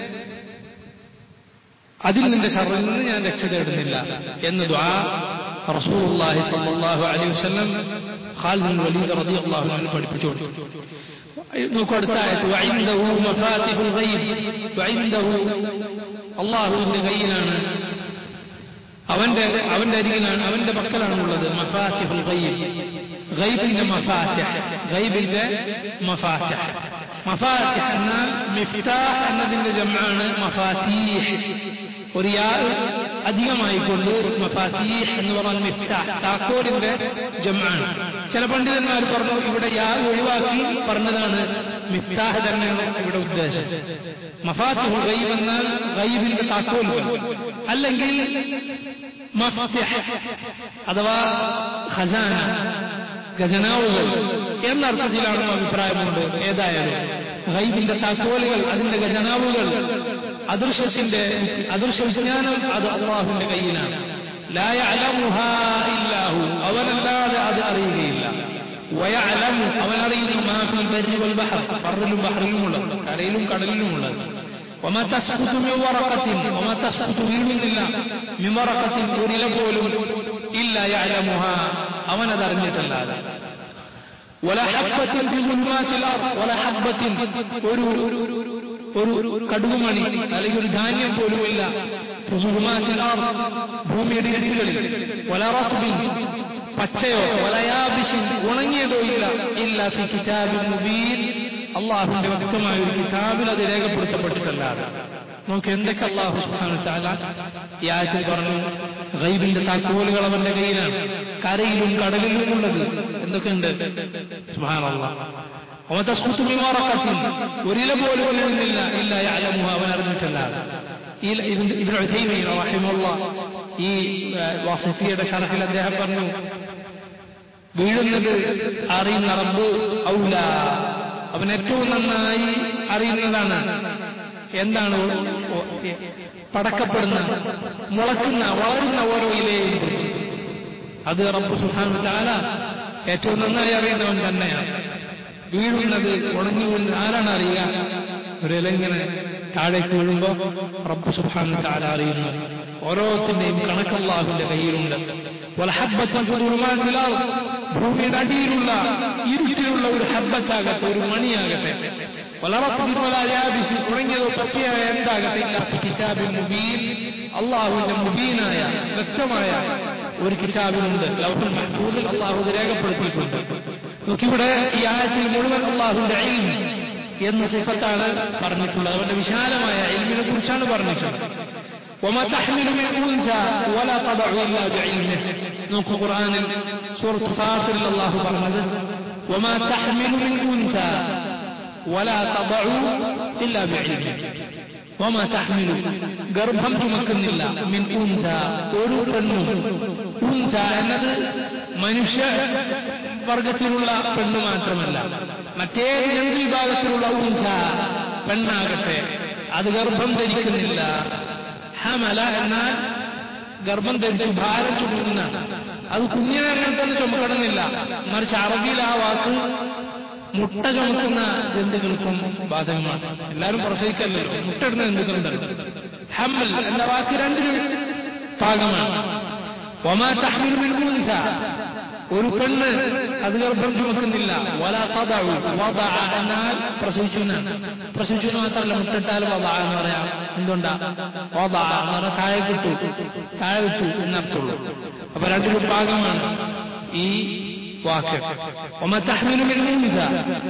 [SPEAKER 1] അതിൽ നിന്റെ ശർറിൽ നിന്ന് ഞാൻ രക്ഷ തേടുന്നില്ല എന്ന് ദുആ റസൂലുള്ളാഹി സ്വല്ലല്ലാഹു അലൈഹി വസല്ലം ഖാലിദ് ഇബ്നു വലീദ് റളിയല്ലാഹു അൻഹു പഠിപ്പിച്ചു കൊടുത്തു. നോക്കൂ അടുത്ത ആയത്ത്, വഇൻദഹു മഫാത്തിഹുൽ ഗൈബ്, വഇൻദഹു, അല്ലാഹുവിന്റെ കയ്യിലാണ്, അവന്റെ അരികിലാണ്, അവന്റെ പക്കലാണുള്ളത് മഫാത്തിഹുൽ ഗൈബ്, ഗൈബിന്റെ മഫാത്തിഹ്, ഗൈബിന്റെ മഫാത്തിഹ്. മഫാത്തിഹ് എന്നാൽ മിഫ്താഹ് എന്നതിന്റെ ജംആണ് മഫാത്തീഹ്. ഒരു യാ അധികമായിക്കൊണ്ട് മഫാത്തീഹ് എന്ന് പറഞ്ഞാൽ മിഫ്താഹ്, താക്കോലിന്റെ ജംആണ്. ചില പണ്ഡിതന്മാർ പറഞ്ഞു ഇവിടെ യാ ഒഴിവാക്കി പറഞ്ഞതാണ് മിഫ്താഹ് തന്നെയാണ് ഇവിടെ ഉദ്ദേശം. മഫാത്തിഹുൽ ഗൈബ് എന്നാൽ ഗൈബിന്റെ താക്കോലുകൾ, അല്ലെങ്കിൽ മഫ്തിഹ് അഥവാ ഖസാന, ഖജനാവുകൾ എന്നർത്ഥത്തിലാണെന്ന് അഭിപ്രായമുണ്ട്. ഏതായാലും ഗൈബിന്റെ താക്കോലുകൾ, അതിന്റെ ഖജനാവുകൾ, അദൃശ്യ വിജ്ഞാനം അത് അല്ലാഹുവിന്റെ കയ്യിലാണ്. ലാ യഅലമുഹാ ഇല്ലാഹു, അവനല്ലാതെ അത് അറിയുകയില്ല. വയഅലമു, അവൻ അറിയുന്നു മാ ഫിൽ ബർരി വൽ ബഹർ, ബർറിലും ബഹറിലുമുള്ളത്, കരയിലും കടലിലുമുള്ളത്. വമാ തസ്ഖുതു മിൻ വറഖത്തിൻ, വമാ തസ്ഖുതു വീഴുന്നില്ല, മിൻ വറഖത്തിൻ ഒരു ഇല പോലും, ഇല്ലാ യഅലമുഹാ, അവനത് അറിഞ്ഞിട്ടല്ലാതെ. വലാ ഹബ്ബത്തിൻ ഫി ദുൽമാത്തിൽ അർദ്, വലാ ഹബ്ബത്തിൻ ഒരു കടുകുമണി അല്ലെങ്കിൽ ഒരു ധാന്യം പോലുമില്ല. ഭൂമിയുടെ ഇടുക്കുകളിൽ വലറത്തുബിൻ പച്ചയോ വലയാബിഷിൻ ഉണങ്ങിയതോ ഇല്ല ഫി കിതാബിൻ മുബീൻ അള്ളാഹുവിന്റെ വ്യക്തമായ ഒരു കിതാബിൽ അത് രേഖപ്പെടുത്തപ്പെട്ടിട്ടല്ലാതെ. നമുക്ക് എന്തൊക്കെ അള്ളാഹു സുബ്ഹാനഹു വ തആല ഈ ആയത്തിൽ പറഞ്ഞു. ഗൈബിന്റെ താക്കോലുകൾ അവന്റെ കയ്യിലാണ്, കരയിലും കടലിലും ഉള്ളത് എന്തൊക്കെയുണ്ട്. സുബ്ഹാനല്ലാഹ്. ഒരില പോലും വീഴുന്നില്ല ഇല്ല യഅലമുഹ അവൻ അറിഞ്ഞിട്ടല്ലാതെ. ഇബ്നു ഉസൈമീൻ റഹിമഹുല്ലാഹ് ഈ വാസിഫിയുടെ ശറഹിൽ അദ്ദേഹം പറഞ്ഞു, വീഴുന്നത് അറിയുന്ന റബ്ബ് ഔല, അവൻ ഏറ്റവും നന്നായി അറിയുന്നതാണ് എന്താണ് പടക്കപ്പെടുന്ന മുളക്കുന്ന വളരുന്ന ഓരോ ഇലയെയും കുറിച്ച്. അത് റബ്ബ് സുബ്ഹാനഹു വ തആല ഏറ്റവും നന്നായി അറിയുന്നവൻ തന്നെയാണ്. വീഴുന്നത് ഉണങ്ങി വീഴുന്നത് ആരാണ് അറിയുക? ഒരു ഇല ഇങ്ങനെ താഴേക്ക് വീഴുമ്പോ റബ്ബ് സുബ്ഹാനഹു വ തആല അറിയുന്നു. ഓരോത്തിന്റെയും കണക്ക് അല്ലാഹുവിന്റെ കയ്യിലുണ്ട്. ഭൂമിയുടെ അടിയിലുള്ള ഇരുട്ടിലുള്ള ഒരു ഹബ്ബത്താകട്ടെ, ഒരു മണിയാകട്ടെ, ഉണങ്ങിയതോ പച്ചയായ എന്താകട്ടെ, കിതാബിൻ മുബീൻ അള്ളാഹുവിന്റെ മുബീനായ വ്യക്തമായ ഒരു കിതാബിലുണ്ട്. ലൗഹുൽ മഹ്ഫൂദിൽ അള്ളാഹു രേഖപ്പെടുത്തിയിട്ടുണ്ട്. നോക്കിവിടെ ഈ ആയത്തിൽ മുഴുവൻ അള്ളാഹുവിന്റെ ഇൽമ് എന്ന സിഫത്താണ് പറഞ്ഞിട്ടുള്ളത്. അവന്റെ വിശാലമായ ഇൽമിനെ കുറിച്ചാണ് പറഞ്ഞിട്ടുള്ളത്. وما تحمل من أنثى ولا تضع إلا بعلمه. നോക്കൂ ഖുർആനിൽ സൂറത്ത് ഫാത്തിറിൽ അല്ലാഹു പറഞ്ഞത് وما تحمل من أنثى ولا تضع إلا بعلمه. وما تحمل ഗർഭം ചുമക്കുന്നില്ല മിൻ ഉൻസ ഒരു പെണ്ണും. ഉൻസ എന്നത് മനുഷ്യ വർഗത്തിലുള്ള പെണ്ണ് മാത്രമല്ല, മറ്റേത് ജന്തു വിഭാഗത്തിലുള്ള ഉൻസ പെണ്ണാകട്ടെ അത് ഗർഭം ധരിക്കുന്നില്ല. ഹമല എന്നാൽ ഗർഭം ധരിച്ച് ഭാരം ചുമക്കുന്ന, അത് കുഞ്ഞിനെ അങ്ങനെ തന്നെ ചുമക്കണമെന്നില്ല. മറിച്ച് അറബിയിൽ ആ വാക്ക് മുട്ട ചുമക്കുന്ന ജന്തുക്കൾക്കും ബാധകമാണ്. എല്ലാവരും പ്രസവിക്കല്ലല്ലോ, മുട്ടയിടുന്ന ജന്തുക്കളുണ്ടല്ലോ. ഹമ്മൽ എന്ന വാക്ക് രണ്ടിനും ഭാഗമാണ്. വമാ തഹ്മിലു മിൻ ഉൻസ ഒരു പെണ്ണ് അത് ഗർഭം ചുമക്കുന്നില്ല. വലാ തദഉ വദഅ എന്നാൽ പ്രസവിച്ചു എന്നാണ്. പ്രസവിച്ചു മാത്രമല്ല, മുട്ടിട്ടാലും വദഅ എന്ന് പറയാം. എന്തുകൊണ്ടാ? വദഅ എന്ന് പറഞ്ഞാൽ താഴെ കിട്ടു, താഴെ വെച്ചു എന്നർത്ഥമുള്ളൂ. അപ്പൊ രണ്ടിനും ഭാഗമാണ് ഈ വാക്ക്. വമാ തഹ്മിലു മിൻ ഉൻസ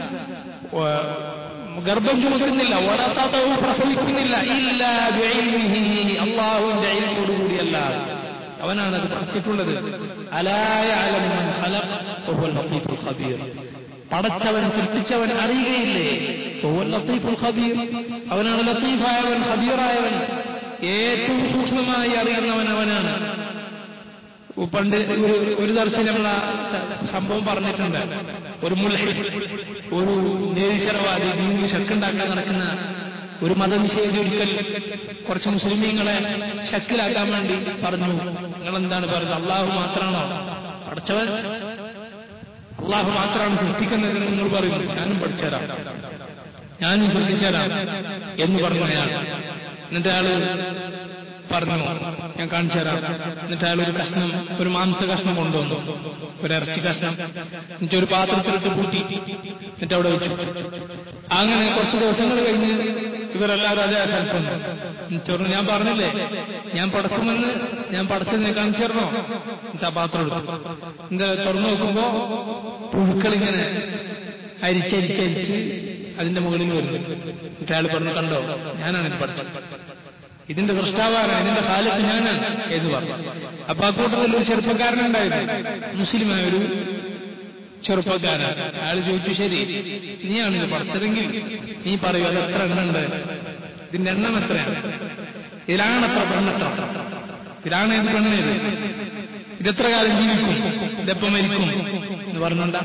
[SPEAKER 1] ഗർഭം ചുമക്കുന്നില്ല. വലാ തദഉ പ്രസവിക്കുന്നില്ല. ഇല്ലാ ബിഇൽമിഹി അല്ലാഹുവിന്റെ ഇൽമോടുകൂടിയല്ലാതെ. അവനാണ് അത് പഠിച്ചിട്ടുള്ളത്. അലാ യഅലമു മൻ ഖലഖ വഹുവൽ ലത്തീഫുൽ ഖബീർ. പടച്ചവൻ സൃഷ്ടിച്ചവൻ അറിയുകയില്ലേ? വഹുവൽ ലത്തീഫുൽ ഖബീർ, അവനാണ് ലത്തീഫായവൻ ഖബീറായവൻ, ഏറ്റവും സൂക്ഷ്മമായി അറിയുന്നവൻ അവനാണ്. പണ്ട് ഒരു ദർശനം നമ്മളെ സംഭവം പറഞ്ഞിട്ടുണ്ട്. ഒരു മുൽഹിദ്, ഒരു നിരീശ്വരവാദി, ദീനിൽ ശക്കുണ്ടാക്കാൻ നടക്കുന്ന ഒരു മതനിഷേധി ഒരിക്കൽ കുറച്ച് മുസ്ലിമീങ്ങളെ ശക്കിലാക്കാൻ വേണ്ടി പറഞ്ഞു, നിങ്ങളെന്താണ് പറയുന്നത്? അള്ളാഹു മാത്രമാണോ പഠിച്ചവൻ? അള്ളാഹു മാത്രമാണ് സൃഷ്ടിക്കുന്നതെന്ന് നിങ്ങൾ പറയുന്നു. ഞാനും പഠിച്ചതരാം, ഞാനും സൃഷ്ടിച്ചതരാം എന്ന് പറഞ്ഞു അയാൾ. എന്നിട്ട് അയാൾ പറഞ്ഞു, ഞാൻ കാണിച്ചു തരാം. എന്നിട്ട് അയാൾ ഒരു കഷ്ണം, ഒരു മാംസ കഷ്ണം കൊണ്ടുവന്നു, ഒരു ഇറച്ചി കഷ്ണം. എന്നിട്ട് ഒരു പാത്രത്തിലിട്ട് പൂട്ടി, എന്നിട്ട് അവിടെ വെച്ചു. അങ്ങനെ കുറച്ച് ദിവസങ്ങൾ കഴിഞ്ഞ് ഇവരെല്ലാവരും അതേ സ്ഥലത്ത് വന്നു. എന്നിട്ട് പറഞ്ഞു, ഞാൻ പറഞ്ഞില്ലേ ഞാൻ പടക്കുമെന്ന്, ഞാൻ പടച്ചതിനെ കാണിച്ചു തരണോ? എന്നിട്ട് ആ പാത്രം എടുത്തു. എന്താ തുറന്നു നോക്കുമ്പോ പുഴുക്കളിങ്ങനെ അരിച്ചരിച്ചരിച്ച് അതിന്റെ മുകളിൽ വരുന്നു. എന്നിട്ട് അയാൾ പറഞ്ഞു, കണ്ടോ, ഞാനാണ് ഇത് പഠിച്ചത്, ഇതിന്റെ ദൃഷ്ടാവാണ്, ഇതിന്റെ ഖാലിഖ് ഞാനാണ് എന്ന് പറഞ്ഞു. അപ്പൊ ആ കൂട്ടത്തിൽ ഒരു ചെറുപ്പക്കാരനുണ്ടായിരുന്നു, മുസ്ലിമായ ഒരു ചെറുപ്പക്കാരൻ. അയാൾ ചോദിച്ചു, ശരി നീയാണ് ഇത് പഠിച്ചതെങ്കിൽ നീ പറയൂ, അത് എത്ര എണ്ണുണ്ട്, ഇതിന്റെ എണ്ണം എത്രയാണ്, ഇതിലാണെത്ര പെണ്ണെത്ര, ഇതിലാണ് ഇത് പെണ്ണേത്, ഇതെത്ര കാലം ജീവിക്കും, ഇതെപ്പം മരിക്കും എന്ന് പറഞ്ഞുണ്ടാ.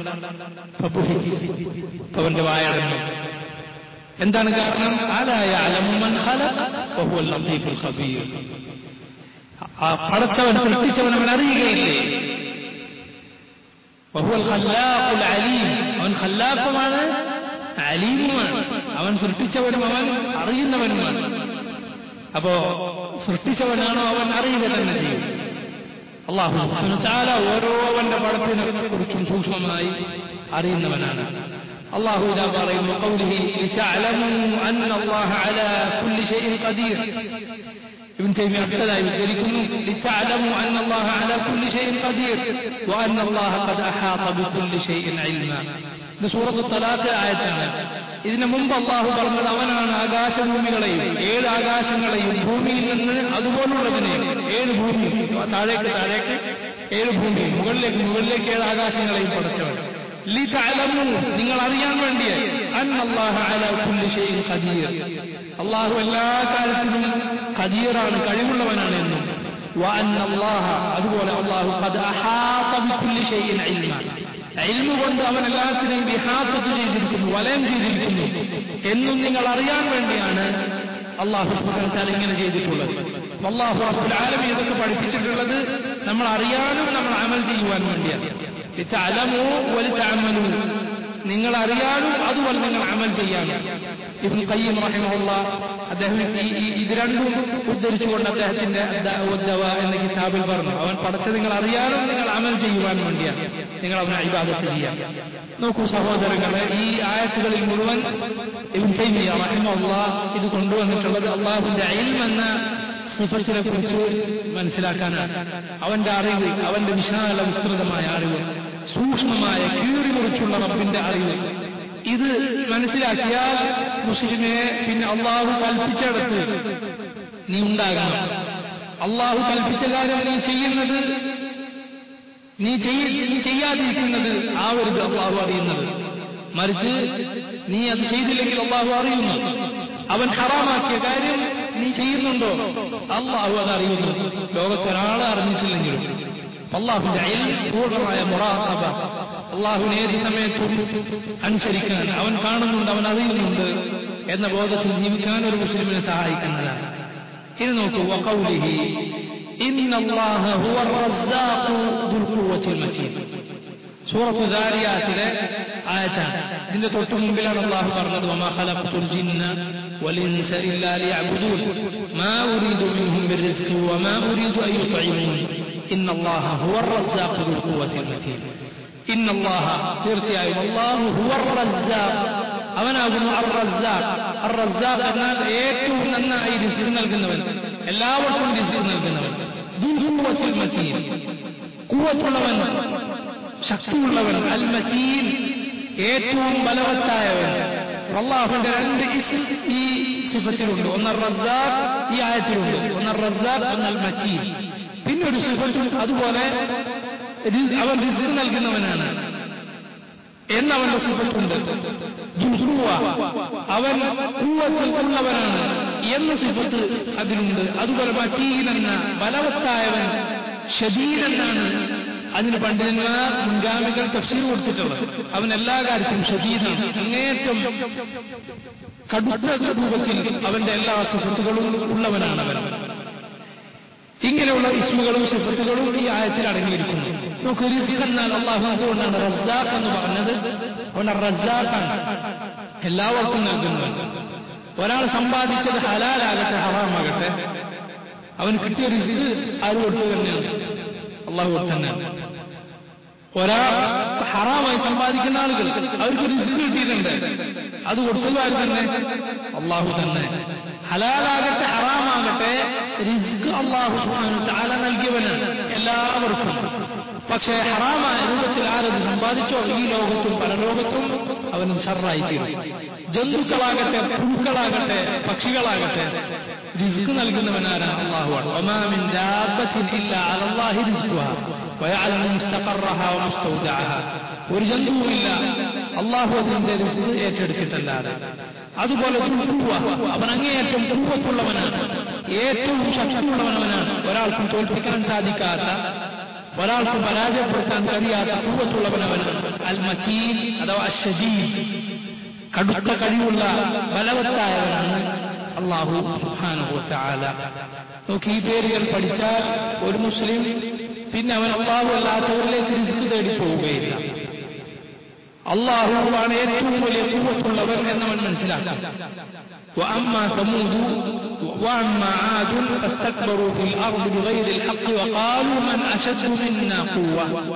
[SPEAKER 1] അവന്റെ വായടന്നു. എന്താണ് കാരണം? അലാ യഅലമു മൻ ഖലഖ വഹുവൽ ലത്തീഫുൽ ഖബീർ. പടച്ചവൻ സൃഷ്ടിച്ചവൻ അവൻ അറിയുകയില്ലേ? വഹുവൽ ഖല്ലാഖുൽ അലീം, അവൻ ഖല്ലാഖുമാണ് അലീമുമാണ്. അവൻ സൃഷ്ടിച്ചവനും അവൻ അറിയുന്നവനുമാണ്. അപ്പോ സൃഷ്ടിച്ചവനാണോ അവൻ അറിയുക തന്നെ ചെയ്യും. അല്ലാഹു സുബ്ഹാനഹു വ തആല ഓരോ അവന്റെ പടത്തിനെ കുറിച്ചും സൂക്ഷ്മമായി അറിയുന്നവനാണ്. അല്ലാഹു ഇതാ പറയുന്നു ഖൗലിഹി ലിതഅലമു അന്ന അല്ലാഹ അലാ കുല്ലി ഷൈഇൻ ഖദീർ. ഇബ്നു തൈമിയ്യ അടുത്തതായി ഉദ്ധരിക്കുന്നു ലിതഅലമു അന്ന അല്ലാഹ അലാ കുല്ലി ഷൈഇൻ ഖദീർ വഅന്ന അല്ലാഹ ഖദ് അഹാത ബികുല്ലി ഷൈഇൻ ഇൽമ. ഇത് സൂറത്ത് തലാഖ് ആയത്താണ്. ഇതിനു മുമ്പ് അല്ലാഹു പറഞ്ഞത് അവനാണ് ആകാശഭൂമികളെയും 7 ആകാശങ്ങളെയും ഭൂമിയിൽ നിന്ന് അതുപോലുള്ളതിനെയും 7 ഭൂമി താഴേക്ക് 7 ഭൂമി മുകളിലേക്ക് 7 ആകാശങ്ങളെയും പടച്ചവൻ. ലിതഅലമു നിങ്ങൾ അറിയാൻ വേണ്ടി അന്നല്ലാഹ അലാ കുല്ലി ഷൈഇൻ ഖദീർ അല്ലാഹു എല്ലാ കാര്യത്തിലും ഖദീറാണ് കഴിവുള്ളവനാണ് എന്നും വഅന്നല്ലാഹ അതുപോലെ അല്ലാഹു ഖദ് അഹാത ബികുല്ലി ഷൈഇൻ ഇൽമ ഇൽമു കൊണ്ട് അവൻ എല്ലാത്തിനെയും ഇഹാത്തത്ത് ചെയ്തിരിക്കുന്നു വലയം ചെയ്തിരിക്കുന്നു എന്നും നിങ്ങൾ അറിയാൻ വേണ്ടിയാണ് അല്ലാഹു സുബ്ഹാനഹു വ തആല ഇങ്ങനെ ചെയ്തിട്ടുള്ളത്. അല്ലാഹു റബ്ബുൽ ആലമീൻ ഇതൊക്കെ പഠിപ്പിച്ചിട്ടുള്ളത് നമ്മൾ അറിയാനും നമ്മൾ അമൽ ചെയ്യുവാൻ വേണ്ടിയാണ്. ലിതഅലമു വലിതഅമലു നിങ്ങൾ അറിയാനും അതുപോലെ നിങ്ങൾ അമൽ ചെയ്യാനും. ഇബ്നു ഖയ്യിം റഹിമഹുല്ലാഹ് അദ്ദേഹം ഇത് രണ്ടും ഉദ്ധരിച്ചുകൊണ്ട് അദ്ദേഹത്തിന്റെ ദഅവ എന്ന കിതാബിൽ പറഞ്ഞു അവൻ പഠിച്ചത് നിങ്ങൾ അറിയാനും നിങ്ങൾ അമൽ ചെയ്യുവാൻ വേണ്ടിയാണ്, നിങ്ങൾ അവനെ ഇബാദത്ത് ചെയ്യാൻ. നോക്കൂ സഹോദരങ്ങളെ, ഈ ആയത്തുകളിൽ മുഴുവൻ ഇബ്നു തൈമിയ്യ റഹിമഹുല്ലാഹ് ഇത് കൊണ്ടുവന്നിട്ടുള്ളത് അല്ലാഹുവിന്റെ ഇൽം എന്ന സിഫത്തിനെ കുറിച്ച് മനസ്സിലാക്കാനാണ്. അവന്റെ അറിവ്, അവന്റെ വിശാല വിസ്തൃതമായ അറിവ്, സൂക്ഷ്മമായ കീറിമുറിച്ചുള്ള റബ്ബിന്റെ അറിവ്, ഇത് മനസ്സിലാക്കിയാൽ മുസ്ലിമെ പിന്നെ അള്ളാഹു കൽപ്പിച്ചിടത്ത് നീ ഉണ്ടാകണം. അള്ളാഹു കൽപ്പിച്ച കാര്യം നീ ചെയ്യുന്നത്, നീ ചെയ്യാതിരിക്കുന്നത് ആവരുത് അള്ളാഹു അറിയുന്നത്. മറിച്ച് നീ അത് ചെയ്തില്ലെങ്കിൽ അള്ളാഹു അറിയുന്നു. അവൻ ഹറാമാക്കിയ കാര്യം നീ ചെയ്യുന്നുണ്ടോ അള്ളാഹു അത് അറിയുന്നു, ലോകത്തൊരാളെ അറിഞ്ഞിട്ടില്ലെങ്കിലും. അള്ളാഹുവിന്റെ ഇൽം പൂർണ്ണമായ മുറാഖബ, അള്ളാഹുവിനെ ഏത് സമയത്തും അനുസരിക്കാൻ അവൻ കാണുന്നുണ്ട്, അവൻ അറിയുന്നുണ്ട് എന്ന ബോധത്തിൽ ജീവിക്കാൻ ഒരു മുസ്ലിമിനെ സഹായിക്കുന്നതാണ്. ഇനി നോക്കൂ വഖൗലിഹി ഇന്നല്ലാഹ ഹുവർ റസ്സാഖു ദുൽ ഖുവ്വത്തിൽ മതീൻ. സൂറത്തു ദാരിയാത്തിലെ ആയത്താണ്. ഇതിന്റെ തൊട്ടു മുമ്പിലാണ് അള്ളാഹു പറഞ്ഞത് വമാ ഖലഖ്തുൽ ജിന്ന والإنس إلا ليعبدون ما أريد منهم من رزق وما أريد أن يطعمون إن الله هو الرزاق ذو القوة المتين. إن الله തീർച്ചയായും അല്ലാഹു ഹുവ الرزاق അവനാകുന്നു الرزاق എന്നാൽ ഏറ്റവും നന്നായി റിസ്ക് നൽകുന്നവൻ, എല്ലാവർക്കും റിസ്ക് നൽകുന്നവൻ. ذو القوة المتين ഖുവത്തുള്ളവൻ, ശക്തിയുള്ളവൻ. അൽ മതീൻ ഏറ്റവും ബലവത്തായവൻ. അല്ലാഹുവിന്റെ 2 ഇസ്ം ഈ സിഫത്തിലുണ്ട്. ഒന്ന് റസ്സാഖ് ഈ ആയത്തിലുണ്ട്, ഒന്ന് റസ്സാഖ് ഒന്ന് അൽ മതീൻ. പിന്നെ ഒരു സിഫത്തും അതുപോലെ അവൻ റിസ്ക് നൽകുന്നവനാണ് എന്നവന്റെ സിഫത്തുണ്ട്. അവൻ ഖുവ്വത്തിൽ ഉള്ളവനാണ് എന്ന സിഫത്ത് അതിലുണ്ട്. അതുപോലെ മതീൻ എന്ന ബലവത്തായവൻ, ഷദീദ് എന്നാണ് അതിന് പണ്ഡിതന്മാർ മുൻഗാമികൾ തഫ്സീർ കൊടുത്തിട്ടുള്ളത്. അവൻ എല്ലാ കാര്യത്തിലും ഷദീദാണ്, അങ്ങേറ്റം കടുത്ത രൂപത്തിൽ അവന്റെ എല്ലാ സിഫത്തുകളും ഉള്ളവനാണ് അവൻ. ഇങ്ങനെയുള്ള ഇസ്മുകളും സിഫത്തുകളും ഈ ആയത്തിൽ അടങ്ങിയിരിക്കുന്നു. നമുക്ക് റിസ്ക് എന്നാൽ അല്ലാഹു അതുകൊണ്ടാണ് റസ്സാഖ് എന്ന് പറഞ്ഞത്. അവൻ റസ്സാഖാണ്, എല്ലാവർക്കും നൽകുന്നവൻ. ഒരാൾ സമ്പാദിച്ചത് ഹലാലാകട്ടെ ഹറാമാകട്ടെ, അവൻ കിട്ടിയ റിസ്ക് ആര് കൊടുത്തു തന്നെയാണ്, അള്ളാഹു തന്നെയാണ്. ഒരാൾ ഹറാമായി സമ്പാദിക്കുന്ന ആളുകൾ അവർക്ക് റിസ്ക് കിട്ടിയിട്ടുണ്ട്, അത് കൊടുത്തത് ആര് തന്നെ, അള്ളാഹു തന്നെ. ഹലാലാകട്ടെ ഹറാമാകട്ടെ റിസ്ക് അള്ളാഹു സുബ്ഹാനഹു വ തആല നൽകിയവനാണ് എല്ലാവർക്കും. പക്ഷേ ഹറാമായ രൂപത്തിൽ ആരത് സമ്പാദിച്ചോ ഈ ലോകത്തും പരലോകത്തും അവന് ഷർറായിത്തീരും. ജന്തുക്കളാകട്ടെ, പുഴുക്കളാകട്ടെ, പക്ഷികളാകട്ടെ, റിസ്ക് നൽകുന്നവനാരാണ്, അള്ളാഹുവാണ്. വമാ മിൻ ദാബത്തിൻ ഇല്ലാ അലല്ലാഹി റിസ്ഖുഹാ വയഅലമു മുസ്തഖറഹാ വമുസ്തൗദഅഹാ. ഒരു ജന്തുവുമില്ല അള്ളാഹു അതിന്റെ റിസ്ക് ഏറ്റെടുത്തിട്ടല്ലാതെ. അതുപോലെ അവൻ അങ്ങേയറ്റം ഖുവ്വത്തുള്ളവനാണ്, ഏറ്റവും ശക്തിയുള്ളവനവനാണ്. ഒരാൾക്കും തോൽപ്പിക്കാൻ സാധിക്കാത്ത, ഒരാൾക്കും പരാജയപ്പെടുത്താൻ കഴിയാത്ത ഖുവ്വത്തുള്ളവനവനാണ്. അൽ മതീൻ അഥവാ അശ്ശദീദ്, കടുത്ത കഴിവുള്ള ബലവത്തായവനാണ് അല്ലാഹു സുബ്ഹാനഹു വ തആല. നോക്കി ഈ പേരുകൾ പഠിച്ചാൽ ഒരു മുസ്ലിം പിന്നെ അവൻ അല്ലാഹു അല്ലാത്തവരിലേക്ക് റിസ്ക് തേടി പോവുകയില്ല. അല്ലാഹുവാണ് ഏറ്റവും വലിയ ഖുവ്വത്തുള്ളവൻ എന്നവൻ മനസ്സിലാക്കാം. وأما ثمود وأما عاد فاستكبروا في الأرض بغير الحق وقالوا من أشد منا قوة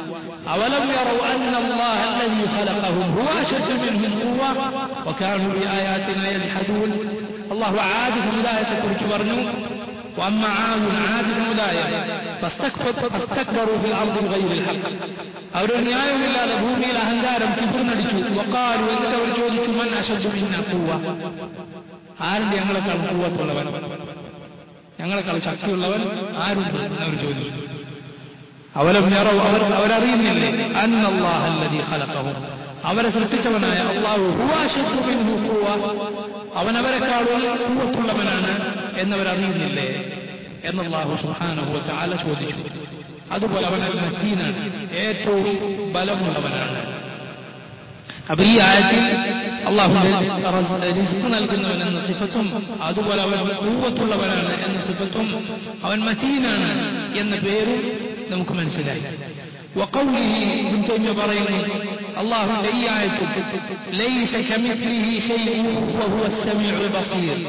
[SPEAKER 1] أولم يروا أن الله الذي خلقهم هو أشد منهم قوة وكانوا بآياتنا يجحدون. الله عاد سمداية كرك برنو وأما عاد سمداية فاستكبروا في الأرض بغير الحق. അവർ ന്യായമില്ലാതെ ഭൂമിയിൽ അഹങ്കാരം കിബിർന്നടിച്ചു. വഖാലു എന്നിട്ട് അവർ ചോദിച്ചു മൻ അശദ്ദു മിന്നാ ഖുവ്വ, ആരുണ്ട് ഞങ്ങളെക്കാൾ ഖുവ്വത്തുള്ളവൻ, ഞങ്ങളെക്കാൾ ശക്തിയുള്ളവൻ ആരുണ്ട് എന്നവർ ചോദിച്ചു. അവലം യറൗ, അവരറിയുന്നില്ലേ അന്നല്ലാഹ അല്ലദീ ഖലഖഹും, അവരെ സൃഷ്ടിച്ചവനായ അല്ലാഹു ഹുവ അശദ്ദു മിൻഹു ഖുവ്വ, അവൻ അവരെക്കാളും ഖുവ്വത്തുള്ളവനാണ് എന്നവരറിയുന്നില്ലേ എന്ന് അല്ലാഹു സുബ്ഹാനഹു വ തആല ചോദിച്ചു. അതുപോലെ അവൻ മതീനാണ്, ഏറ്റവും ബലമുള്ളവനാണ്. അപ്പൊ ഈ ആയത്തിൽ അല്ലാഹുവിന്റെ റിസ്ക് നൽകുന്നവൻ എന്ന സിഫത്തും അതുപോലെ അവൻ ഖുവ്വത്തുള്ളവനാണ് എന്ന സിഫത്തും അവൻ മതീനാണ് എന്ന പേരും നമുക്ക് മനസ്സിലായി. വഖൗലിഹി ഇബ്നു തൈമിയ്യ പറയുന്നു അല്ലാഹുവിന്റെ ഈ ആയത്തിൽ ലൈസ കമിസ്ലിഹി ശൈഉൻ വഹുവ അസ്-സമീഉൽ ബസീർ,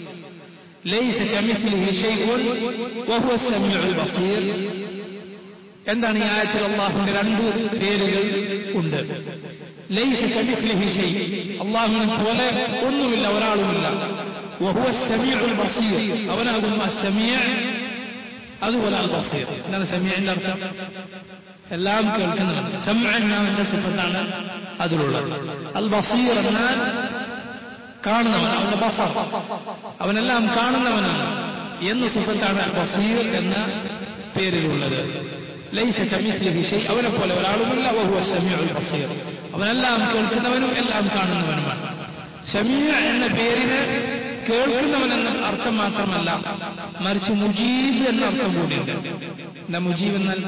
[SPEAKER 1] ലൈസ കമിസ്ലിഹി ശൈഉൻ വഹുവ അസ്-സമീഉൽ ബസീർ. എന്താണ് ഈ ആയത്തിൽ അല്ലാഹുവിന്റെ രണ്ട് പേരുകൾ ഉണ്ട്. ലൈസ കമിസ്ലിഹി ശൈ, അല്ലാഹുവിനെ പോലെ ഒന്നുമില്ല, ഒരാളുമില്ല. വഹുവ അസ്-സമീഉൽ ബസീർ, അവനാകുന്നു അസ്-സമീഅ്, അതുപോലെ അൽ ബസീർ. എന്താണ് സമീഅന്റെ അർത്ഥം? എല്ലാം കേൾക്കുന്നവൻ. സമഅ എന്ന സിഫത്താണ് അതിലുള്ളത്. അൽ ബസീർ എന്നാൽ കാണുന്നവൻ, അവന്റെ ബസർ, അവനെല്ലാം കാണുന്നവനാണ് എന്ന സിഫത്താണ് അൽ ബസീർ എന്ന പേരിലുള്ളത്. ലൈസ കമിസ്ലിഹി ശൈ, അവനെ പോലെ ഒരാളുമില്ല. വഹുവ അസ്-സമീഉൽ ബസീർ, അവനെല്ലാം കേൾക്കുന്നവനും എല്ലാം കാണുന്നവനുമാണ്. സമീഅ എന്ന പേരിന് കേൾക്കുന്നവൻ എന്ന അർത്ഥം മാത്രമല്ല, മറിച്ച് മുജീബ് എന്ന അർത്ഥം കൂടിയുണ്ട്. എന്താ മുജീബ് എന്നാൽ?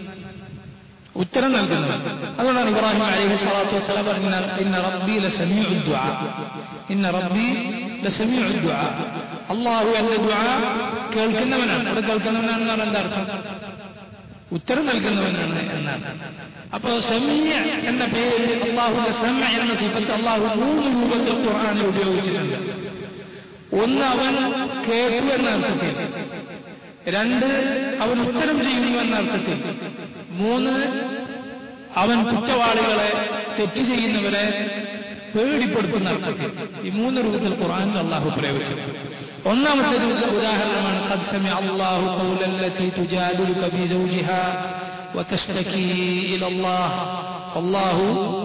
[SPEAKER 1] ഉത്തരം നൽകുന്നവൻ. അതുകൊണ്ടാണ് ഇബ്രാഹിം അലൈഹി സ്വലാത്തു വസ്സലാം പറഞ്ഞാൽ ഇന്ന റബ്ബി ലസമീഉ ദുആ, ഇന്ന റബ്ബി ലസമീഉ ദുആ, അല്ലാഹു എന്റെ ദുആ കേൾക്കുന്നവനാണ്. അവിടെ കേൾക്കുന്നവനാണെന്നാണ് എന്താ അർത്ഥം? ഉത്തരം നൽകുന്നവനാണ് എന്നാണ്. അപ്പോൾ സമീഅ എന്ന പേര് അല്ലാഹുവിന്റെ സമഅ എന്ന സിഫത്ത് അല്ലാഹു 3 രൂപത്തിൽ ഖുർആനിൽ ഉപയോഗിച്ചിട്ടുണ്ട്. ഒന്ന്, അവൻ കേട്ടു എന്ന അർത്ഥത്തിൽ. 2, അവൻ ഉത്തരം ചെയ്യുന്നു എന്ന അർത്ഥത്തിൽ. 3, അവൻ കുറ്റവാളികളെ, തെറ്റ് ചെയ്യുന്നവരെ പേടിപ്പെടുത്തുന്ന അർത്ഥത്തിൽ. ഈ 3 രൂപത്തിൽ ഖുർആനിൽ അല്ലാഹു പ്രയോഗിച്ചത്. ഒന്നാമത്തെ ഉദാഹരണമാണ് ഖദ് സമിഅ അല്ലാഹു ഖൗലല്ലതി തുജാദിലുക ഫീ സൗജിഹാ വതശ്തകീ ഇലല്ലാഹ് വല്ലാഹു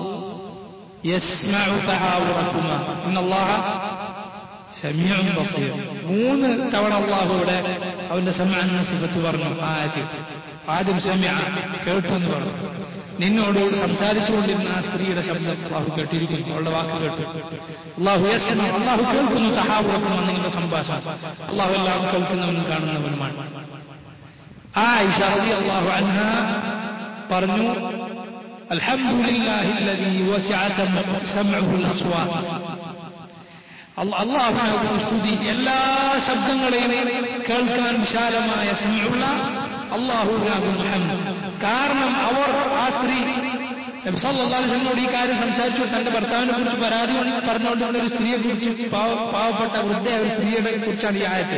[SPEAKER 1] യസ്മഉ തഹാവുറകുമാ ഇന്നല്ലാഹ സമീഉൻ ബസീർ. 3 തവണ അല്ലാഹുവിടെ അവന്റെ സമഅ എന്ന സിഫത്ത് പറഞ്ഞു. ആദ്യം സമഅ, കേട്ടു എന്ന് പറഞ്ഞു. നിന്നോട് സംസാരിച്ചുകൊണ്ടിരുന്ന ആ സ്ത്രീയുടെ ശബ്ദം അല്ലാഹു കേട്ടിരിക്കുന്നു, അവളുടെ വാക്ക് കേട്ടു. അല്ലാഹു യസ്മഉ, അല്ലാഹു കേൾക്കുന്നു തഹാവുറകുമാ, നിങ്ങളുടെ സംഭാഷണം. അല്ലാഹു എല്ലാം കേൾക്കുന്നവനും കാണുന്നവനുമാണ്. ആയിഷ റളിയല്ലാഹു അൻഹ പറഞ്ഞു അൽഹംദുലില്ലാഹില്ലദീ വസിഅ സമഉഹുൽ അസ്വാത്, അല്ലാഹുവിന്റെ സ്തുതി, എല്ലാ ശബ്ദങ്ങളെയും കേൾക്കാൻ വിശാലമായ സമഉള്ള അല്ലാഹുവിനാകുന്നു ഹംദ്. കാരണം അവർ, ആ സ്ത്രീ നബി സല്ലല്ലാഹു അലൈഹി വസല്ലമയോട് ഈ കാര്യം സംസാരിച്ചു. തന്റെ ഭർത്താവിനെ കുറിച്ച് പരാതി പറഞ്ഞുകൊണ്ടുള്ള ഒരു സ്ത്രീയെ കുറിച്ച്, പാവപ്പെട്ട വൃദ്ധയായ ഒരു സ്ത്രീയെ കുറിച്ചാണ് ഈ ആയത്ത്.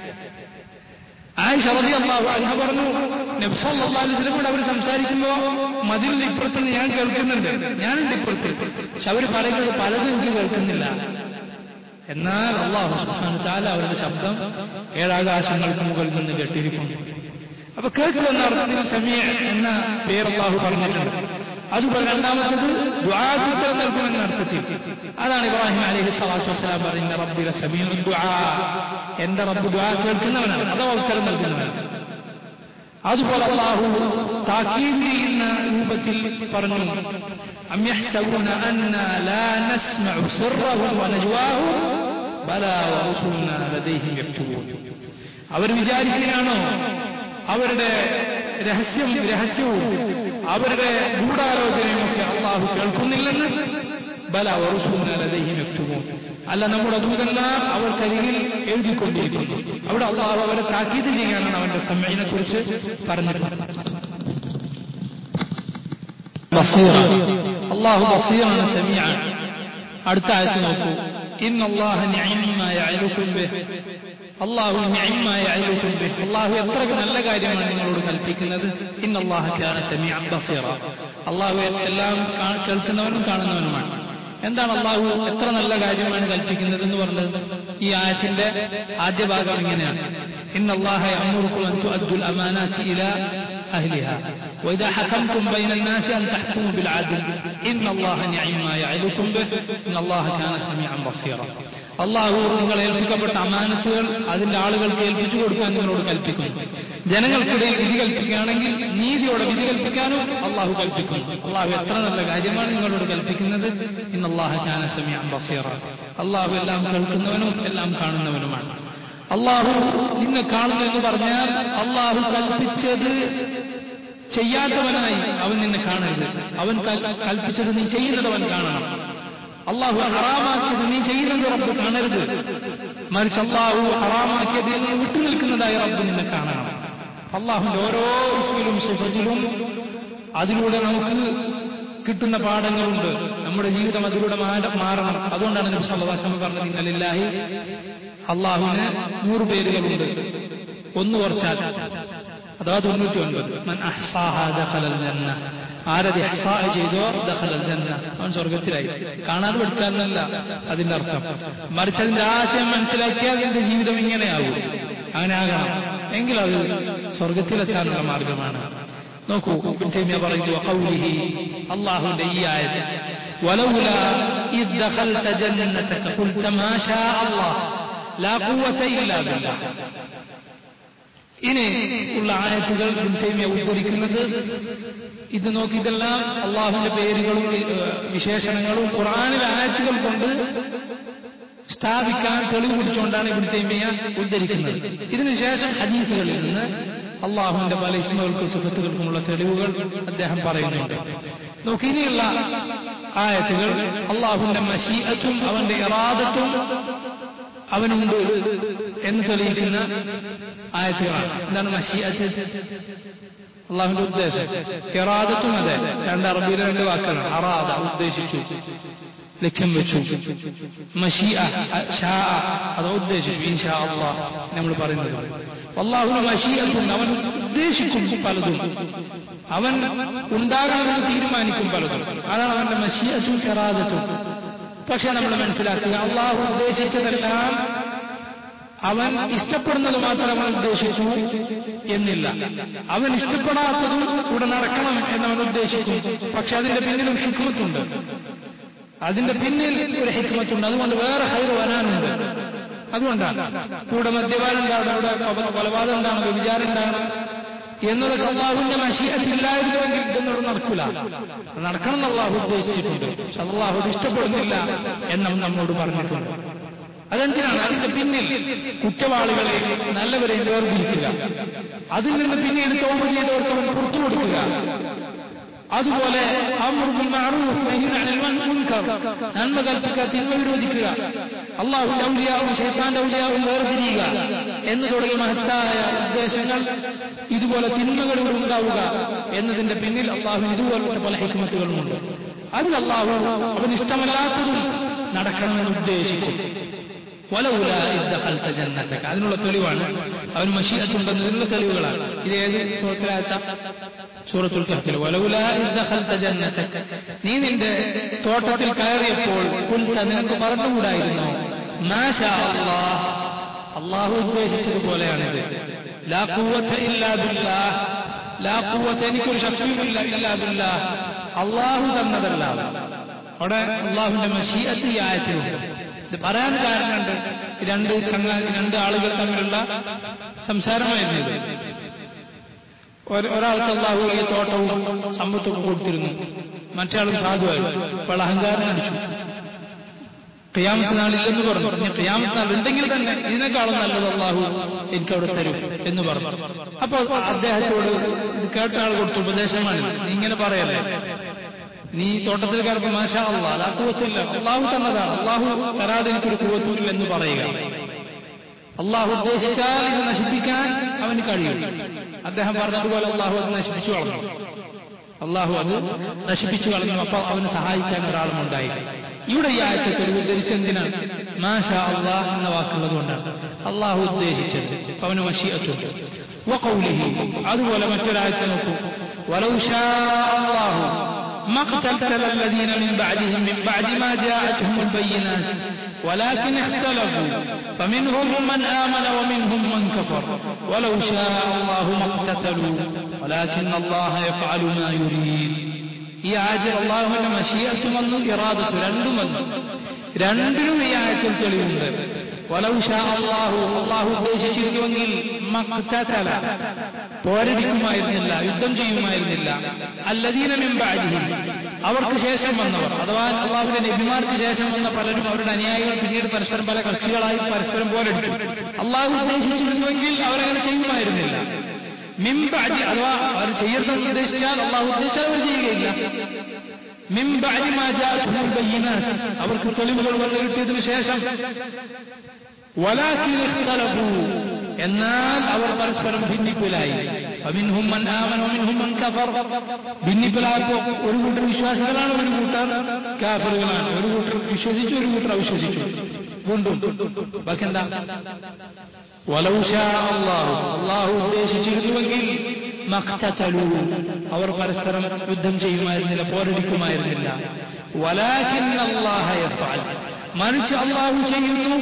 [SPEAKER 1] ആയിഷ റളിയല്ലാഹു അൻഹ പറഞ്ഞു നബി സല്ലല്ലാഹു അലൈഹി വസല്ലമയോട് അവർ സംസാരിക്കുമ്പോൾ മദിലിന്റെ ഇപ്പുറത്ത് ഞാൻ കേൾക്കുന്നുണ്ട്, ഞാനുണ്ട് ഇപ്പുറത്ത്, പക്ഷെ അവർ പറയുന്നത് പലതും എനിക്ക് കേൾക്കുന്നില്ല. എന്നാൽ അല്ലാഹു സുബ്ഹാനഹു വ തആല അവരുടെ ശബ്ദം 7 ആകാശങ്ങൾക്ക് മുകളിൽ നിന്ന് കേട്ടിരിക്കുന്നു. അപ്പൊ കേൾക്കുക എന്ന അർത്ഥത്തിൽ സമീഅ എന്ന പേര് അല്ലാഹു പറഞ്ഞിട്ടുണ്ട്. അതുപോലെ രണ്ടാമത്തത് ദുആക്ക് ഉത്തരം നൽകുമെന്ന അർത്ഥത്തിൽ. അതാണ് ഇബ്രാഹിം അലൈഹി സ്വലാത്തു വസ്സലാം പറയുന്ന റബ്ബി ലസമീഉ ദുആ, എന്റെ റബ്ബ് ദുആ കേൾക്കുന്നവനാണ്, അഥവാ ഉത്തരം നൽകുന്നവനാണ്. അതുപോലെ അല്ലാഹു താക്കീത് ചെയ്യുന്ന രൂപത്തിൽ പറഞ്ഞു അം യഹ്സബൂന അന്നാ ലാ നസ്മഉ സിർറഹും വനജ്വാഹും ബലാ വറുസുലുനാ ലദൈഹിം യക്തുബൂൻ. അവർ വിചാരിക്കുകയാണോ അവരുടെ രഹസ്യവും അവരുടെ ഗൂഢാലോചനയുമൊക്കെ അല്ലാഹു കേൾക്കുന്നില്ലെന്ന്? ബലാ വറുസുലുനാ ലദൈഹിം യക്തുബൂൻ, അല്ല, നമ്മുടെ ദൂതന്മാർ അവർക്കരികിൽ എഴുതിക്കൊണ്ടിരിക്കുന്നു. അവിടെ അല്ലാഹു അവരെ താക്കീത് ചെയ്യാനാണ് അവന്റെ സമഅനെ കുറിച്ച് പറഞ്ഞിട്ടുള്ളത്. അല്ലാഹു ബസീറാണ്, സമീഅാണ്. അടുത്ത ആയത്ത് നോക്കൂ. ഇന്നല്ലാഹ നിഅമ്മാ യഅലുകും ബിഹി, അല്ലാഹു നിഅമ്മാ യഅലുകും ബിഹി, അല്ലാഹു എത്ര നല്ല കാര്യമാണ് നിങ്ങളോട് കൽപ്പിക്കുന്നത്. ഇന്നല്ലാഹ കാന സമീഅൻ ബസീറ, അള്ളാഹു എല്ലാം കേൾക്കുന്നവനും കാണുന്നവനുമാണ്. എന്താണ് അള്ളാഹു എത്ര നല്ല കാര്യമാണ് കൽപ്പിക്കുന്നത് എന്ന് പറഞ്ഞത്? ഈ ആയത്തിന്റെ ആദ്യ ഭാഗം ഇങ്ങനെയാണ്: ഇന്നല്ലാഹ യഅ്മുറുകും അൻ തുഅദ്ദുൽ അമാനാതി ഇലാ അഹ്ലിഹാ വഇദാ ഹകംതും ബൈനൻ നാസി അൻ തഹ്കുമു ബിൽ അദ്ൽ ഇന്നല്ലാഹ നിഅമ്മാ യഅദുകും ബിഹി ഇന്നല്ലാഹ കാന സമീഅൻ ബസീറ. അള്ളാഹു നിങ്ങൾ ഏൽപ്പിക്കപ്പെട്ട അമാനത്തുകൾ അതിന്റെ ആളുകൾക്ക് ഏൽപ്പിച്ചു കൊടുക്കാൻ നിങ്ങളോട് കൽപ്പിക്കുന്നു. ജനങ്ങൾക്കിടയിൽ വിധി കൽപ്പിക്കുകയാണെങ്കിൽ നീതിയോടെ വിധി കൽപ്പിക്കാനും അള്ളാഹു കൽപ്പിക്കുന്നു. അള്ളാഹു എത്ര നല്ല കാര്യമാണ് നിങ്ങളോട് കൽപ്പിക്കുന്നത്. ഇന്നല്ലാഹ കാന സമീഅൻ ബസീറ. അള്ളാഹു എല്ലാം കേൾക്കുന്നവനും എല്ലാം കാണുന്നവനുമാണ്. അള്ളാഹു നിന്നെ കാണുന്നു എന്ന് പറഞ്ഞാൽ അള്ളാഹു കൽപ്പിച്ചത് ചെയ്യാത്തവനായി അവൻ നിന്നെ കാണരുത്. അവൻ കൽപ്പിച്ചത് നീ ചെയ്യുന്നത് അവൻ കാണണം. അള്ളാഹു ഹറാമാക്കിയത് നീ ചെയ്യുന്നത് റബ്ബ് കാണരുത്. മറിച്ച് അള്ളാഹു ഹറാമാക്കിയതിൽ നിന്ന് വിട്ടുനിൽക്കുന്നതായി റബ്ബ് നിന്നെ കാണണം. അള്ളാഹുവിന്റെ ഓരോ ഇസ്മിലും സിഫത്തിലും അതിലൂടെ നമുക്ക് കിട്ടുന്ന പാഠങ്ങളുണ്ട്. നമ്മുടെ ജീവിതം അതിലൂടെ മാറണം. അതുകൊണ്ടാണ് നബി സല്ലല്ലാഹു അലൈഹി വസല്ലം പറഞ്ഞത്, ഇന്ന ലില്ലാഹി, അള്ളാഹുവിന് 100 പേരുകളുണ്ട്. ഒന്ന് കുറച്ചാൽ അഥവാ 99. മൻ അഹ്സാഹ ദഖലൽ ജന്ന. ആരത് ഇഹ്സാ ചെയ്തോ ദഖലൽ ജന്ന, അവൻ സ്വർഗത്തിലായി. കാണാതെ പഠിച്ചാലല്ല അതിന്റെ അർത്ഥം. മറിച്ച് അതിന്റെ ആശയം മനസ്സിലാക്കിയാൽ അതിന്റെ ജീവിതം ഇങ്ങനെയാകും. അങ്ങനെ ആകണം എങ്കിൽ അത് സ്വർഗത്തിലെത്താനുള്ള മാർഗമാണ്. നോക്കൂ, ഇബ്നു തൈമിയ്യ പറയുന്നു വഖൗലിഹി, അല്ലാഹുവിന്റെ ഈ ആയത്ത്, വലൗലാ ഇദ് ദഖൽത ജന്നതക ഖുൽത മാ ശാ അല്ലാഹ് ലാ ഖുവത ഇല്ലാ ബില്ലാഹ്. ഇനി ഉള്ള ആയത്തുകൾ ഇബ്നു തൈമിയ്യ ഉദ്ധരിക്കുന്നത് ഇത് നോക്കി, ഇതെല്ലാം അള്ളാഹുവിന്റെ പേരുകളും വിശേഷണങ്ങളും ഖുർആനിലെ ആയത്തുകൾ കൊണ്ട് സ്ഥാപിക്കാൻ തെളിവ് പിടിച്ചുകൊണ്ടാണ് ഇബ്നു തൈമിയ്യ ഉദ്ധരിക്കുന്നത്. ഇതിനുശേഷം ഹദീസുകളിൽ നിന്ന് അള്ളാഹുവിന്റെ പല ഇസ്മുകൾക്കും സിഫത്തുകൾക്കുമുള്ള തെളിവുകൾ അദ്ദേഹം പറയുന്നുണ്ട്. നോക്കി, ഇനിയുള്ള ആയത്തുകൾ അള്ളാഹുവിന്റെ മശീഅത്തും അവന്റെ ഇറാദത്തും അവനുണ്ട് എന്ന് തെളിയിക്കുന്ന ആയത്തുകളാണ്. എന്താണ് മശീഅത്ത്? അള്ളാഹുവിന്റെ ഉദ്ദേശം. ഇറാദത്തും അതെ, അറബിയിലെ 2 വാക്കാണ്. അറാദ, ഉദ്ദേശിച്ചു, ലക്ഷ്യം വെച്ചു. മശീഅ, ശാഅ, അത് ഉദ്ദേശിച്ചു. ഇൻഷാ അല്ലാഹ് നമ്മൾ പറയുന്നത്. അള്ളാഹുവിന്റെ മശീഅത്തും, അവൻ ഉദ്ദേശിക്കും പലതും, അവൻ ഉണ്ടാകണമെന്ന് തീരുമാനിക്കും പലതും. അതാണ് അവന്റെ മശീഅത്തും ഇറാദത്തും. പക്ഷെ നമ്മൾ മനസ്സിലാക്കുക, അള്ളാഹു ഉദ്ദേശിച്ചതെല്ലാം അവൻ ഇഷ്ടപ്പെടുന്നത് മാത്രം അവൻ ഉദ്ദേശിച്ചു എന്നില്ല. അവൻ ഇഷ്ടപ്പെടാത്തതും ഇവിടെ നടക്കണം എന്നവൻ ഉദ്ദേശിക്കും. പക്ഷെ അതിന്റെ പിന്നിലും ഹിക്മത്തുണ്ട്. അതിന്റെ പിന്നിൽ ഒരു ഹിക്മത്തുണ്ട്. അതുകൊണ്ട് വേറെ ഹൈർ വരാനുണ്ട്. അതുകൊണ്ടാണ് ഇവിടെ മദ്യപാനം ഉണ്ടാവണം, ഇവിടെ കൊലപാതകം ഉണ്ടാവണം, വ്യഭിചാരം ഉണ്ടാവണം എന്നതൊക്കെ അള്ളാഹുവിന്റെ മശീഅത്തില്ലായിരുന്നുവെങ്കിൽ ഇതൊന്നും നടക്കില്ല. നടക്കണം എന്ന് അള്ളാഹു ഉദ്ദേശിച്ചിട്ടുണ്ട്. പക്ഷെ അള്ളാഹു ഇഷ്ടപ്പെടുന്നില്ല എന്ന് നമ്മോട് പറഞ്ഞിട്ടുണ്ട്. അതെന്തിനാണ്? അതിന്റെ പിന്നിൽ കുറ്റവാളികളെയും നല്ലവരെയും വേർതിരിക്കുക, അതിൽ നിന്ന് പിന്നീട് തൗബ ചെയ്തവർക്ക് അവൻ പുറത്തു കൊടുക്കുക. അതുപോലെ നന്മ കൽപ്പിക്കുക, തിന്മ വിരോധിക്കുക, അള്ളാഹുവിന്റെ ഔലിയാവും ശൈത്താന്റെ ഔലിയാവും വേർതിരിയുക എന്ന് തുടങ്ങിയ മഹത്തായ ഉദ്ദേശങ്ങൾ, ഇതുപോലെ തിന്മകളിലൂടെ ഉണ്ടാവുക എന്നതിന്റെ പിന്നിൽ അള്ളാഹു ഇതുപോലത്തെ പല ഹിക്മത്തുകളുമുണ്ട്. അതിൽ അള്ളാഹു അവന് ഇഷ്ടമല്ലാത്തതും നടക്കണമെന്ന് ഉദ്ദേശിക്കും. വലൗലാ ഇദ് ദഖൽത ജന്നതക, അതിനുള്ള തെളിവാണ് അവന് മശീഅത്തുണ്ടെന്നതിനുള്ള തെളിവുകളാണ്. ഇത് ഏത് സൂറത്തിലായത്താ? സൂറത്തുൽ കഹ്ഫിൽ. വലൗലാ ഇദ് ദഖൽത ജന്നതക, നീ നിന്റെ തോട്ടത്തിൽ കയറിയപ്പോൾ ഖുൽത, നിനക്ക് പറഞ്ഞുകൂടായിരുന്നോ, മാ ശാ അല്ലാഹ്, അള്ളാഹു ഉദ്ദേശിച്ചതുപോലെയാണിത്. ലാ ഖുവത ഇല്ലാ ബില്ലാഹ്, ലാ ഖുവത, എനിക്കൊരു ശക്തിയുമില്ല, ഇല്ലാ ബില്ലാഹ്, അള്ളാഹു തന്നതല്ലാതെ. അവിടെ അള്ളാഹുവിന്റെ മശീഅത്ത് ഈ ആയത്തിലുണ്ട്. ഇത് പറയാൻ കാരണമുണ്ട്, 2 ആളുകൾ തമ്മിലുള്ള സംസാരമായിരുന്നു. ഒരാൾക്ക് അള്ളാഹു ഈ തോട്ടവും സമ്പത്തൊക്കെ കൊടുത്തിരുന്നു, മറ്റേയാളും സാധുവായിരുന്നു. അപ്പോൾ അഹങ്കാരം അടിച്ചു. ഖിയാമത്ത് നാളില്ലെന്ന് പറഞ്ഞു. ഖിയാമത്ത് നാൾ ഉണ്ടെങ്കിൽ തന്നെ ഇതിനേക്കാളും നല്ലത് അള്ളാഹു എനിക്കവിടെ തരും എന്ന് പറഞ്ഞു. അപ്പോൾ അദ്ദേഹത്തോട് ഇത് കേട്ട ആൾ കൊടുത്ത ഉപദേശമാണ്, നീ ഇങ്ങനെ പറയല്ലേ, നീ തോട്ടത്തിൽ കയറുമ്പോൾ മാഷാ അല്ലാഹ്, ആ കൂവത്തില്ല, അള്ളാഹു തന്നതാണ്, അള്ളാഹു തരാതെ എനിക്കൊരു കൂവത്തില്ല എന്ന് പറയുക. അള്ളാഹു ഉദ്ദേശിച്ചാൽ ഇത് നശിപ്പിക്കാൻ അവന് കഴിയും. അദ്ദേഹം പറഞ്ഞതുപോലെ അള്ളാഹു അത് നശിപ്പിച്ചു കളഞ്ഞു. അള്ളാഹു അത് നശിപ്പിച്ചു കളഞ്ഞു. അപ്പോൾ അവന് സഹായിക്കാൻ ഒരാളും ഉണ്ടായി. ഇവിടെ ഈ ആയത്തെ തെളിവ് ധരിച്ചെന്തിനാണ്? മാഷാ അല്ലാഹ് എന്ന വാക്കുള്ളത് കൊണ്ടാണ്. അള്ളാഹു ഉദ്ദേശിച്ചത് അവന് മശീഅത്തുണ്ട്. വഖൗലിഹി, അതുപോലെ മറ്റൊരായത്തെ നോക്കൂ, ولو شاء الله ما اقتتل الذين من بعدهم من بعد ما جاءتهم البينات ولكن اختلفوا فمنهم من آمن ومنهم من كفر ولو شاء الله ما اقتتلوا ولكن الله يفعل ما يريد. ഈ ആയത്തിൽ അല്ലാഹുവിന്റെ മശീഅത്തും വന്നു, ഇറാദത്തും രണ്ടും വന്നു. രണ്ടിനും ഈ ആയത്തിൽ തെളിവുണ്ട്. വലൗ ശാ അല്ലാഹു, അല്ലാഹു ഉദ്ദേശിച്ചിരുന്നുവെങ്കിൽ മഖ്തതല, പോരടിക്കുമായിരുന്നില്ല, യുദ്ധം ചെയ്യുമായിരുന്നില്ല. അല്ലദീന മിൻ ബഅദിഹിം, അവർക്ക് ശേഷം വന്നവർ, അഥവാ അല്ലാഹുവിന്റെ നബിമാർക്ക് ശേഷം വന്ന പലരും അവരുടെ അനുയായികൾ പിന്നീട് പരസ്പരം പല കക്ഷികളായി പരസ്പരം പോരടിച്ചു. അല്ലാഹു ഉദ്ദേശിച്ചിരുന്നുവെങ്കിൽ അവരങ്ങനെ ചെയ്യുമായിരുന്നില്ല. മിൻ ബഅദി, അഥവാ അവർ ചെയ്യരുതെന്ന് ഉദ്ദേശിച്ചാൽ അല്ലാഹു ഉദ്ദേശിച്ചാൽ അവർ ചെയ്യുകയില്ല. മിൻ ബഅദി മാ ജാഅത്തുൽ ബയ്യിനാത്ത്, അവർക്ക് തെളിവുകൾ വന്നു കിട്ടിയതിനു ശേഷം. വലാകിൻ ഇഖ്തലഫൂ, എന്നാൽ അവർ പരസ്പരം ഭിന്നിപ്പിലായി. ഫമിൻഹും മൻ ആമന വമിൻഹും മൻ കഫർ, ഭിന്നിപ്പിലായപ്പോൾ ഒരു കൂട്ടർ വിശ്വാസികളാണ്, ഒരു കൂട്ടർ കാഫിറുകളാണ്. ഒരു കൂട്ടർ വിശ്വസിച്ചു, ഒരു കൂട്ടർ അവിശ്വസിച്ചു. വീണ്ടും ബാക്കിയെന്താ? വലൗ ശാ അല്ലാഹു, അല്ലാഹു ഉദ്ദേശിച്ചിരുന്നുവെങ്കിൽ മഖ്തതലൂ, അവർ പരസ്പരം യുദ്ധം ചെയ്യുമായിരുന്നില്ല, പോരടിക്കുമായിരുന്നില്ല. വലാകിൻ അല്ലാഹ യഫഅൽ, മറിച്ച് അല്ലാഹു ചെയ്യുന്നു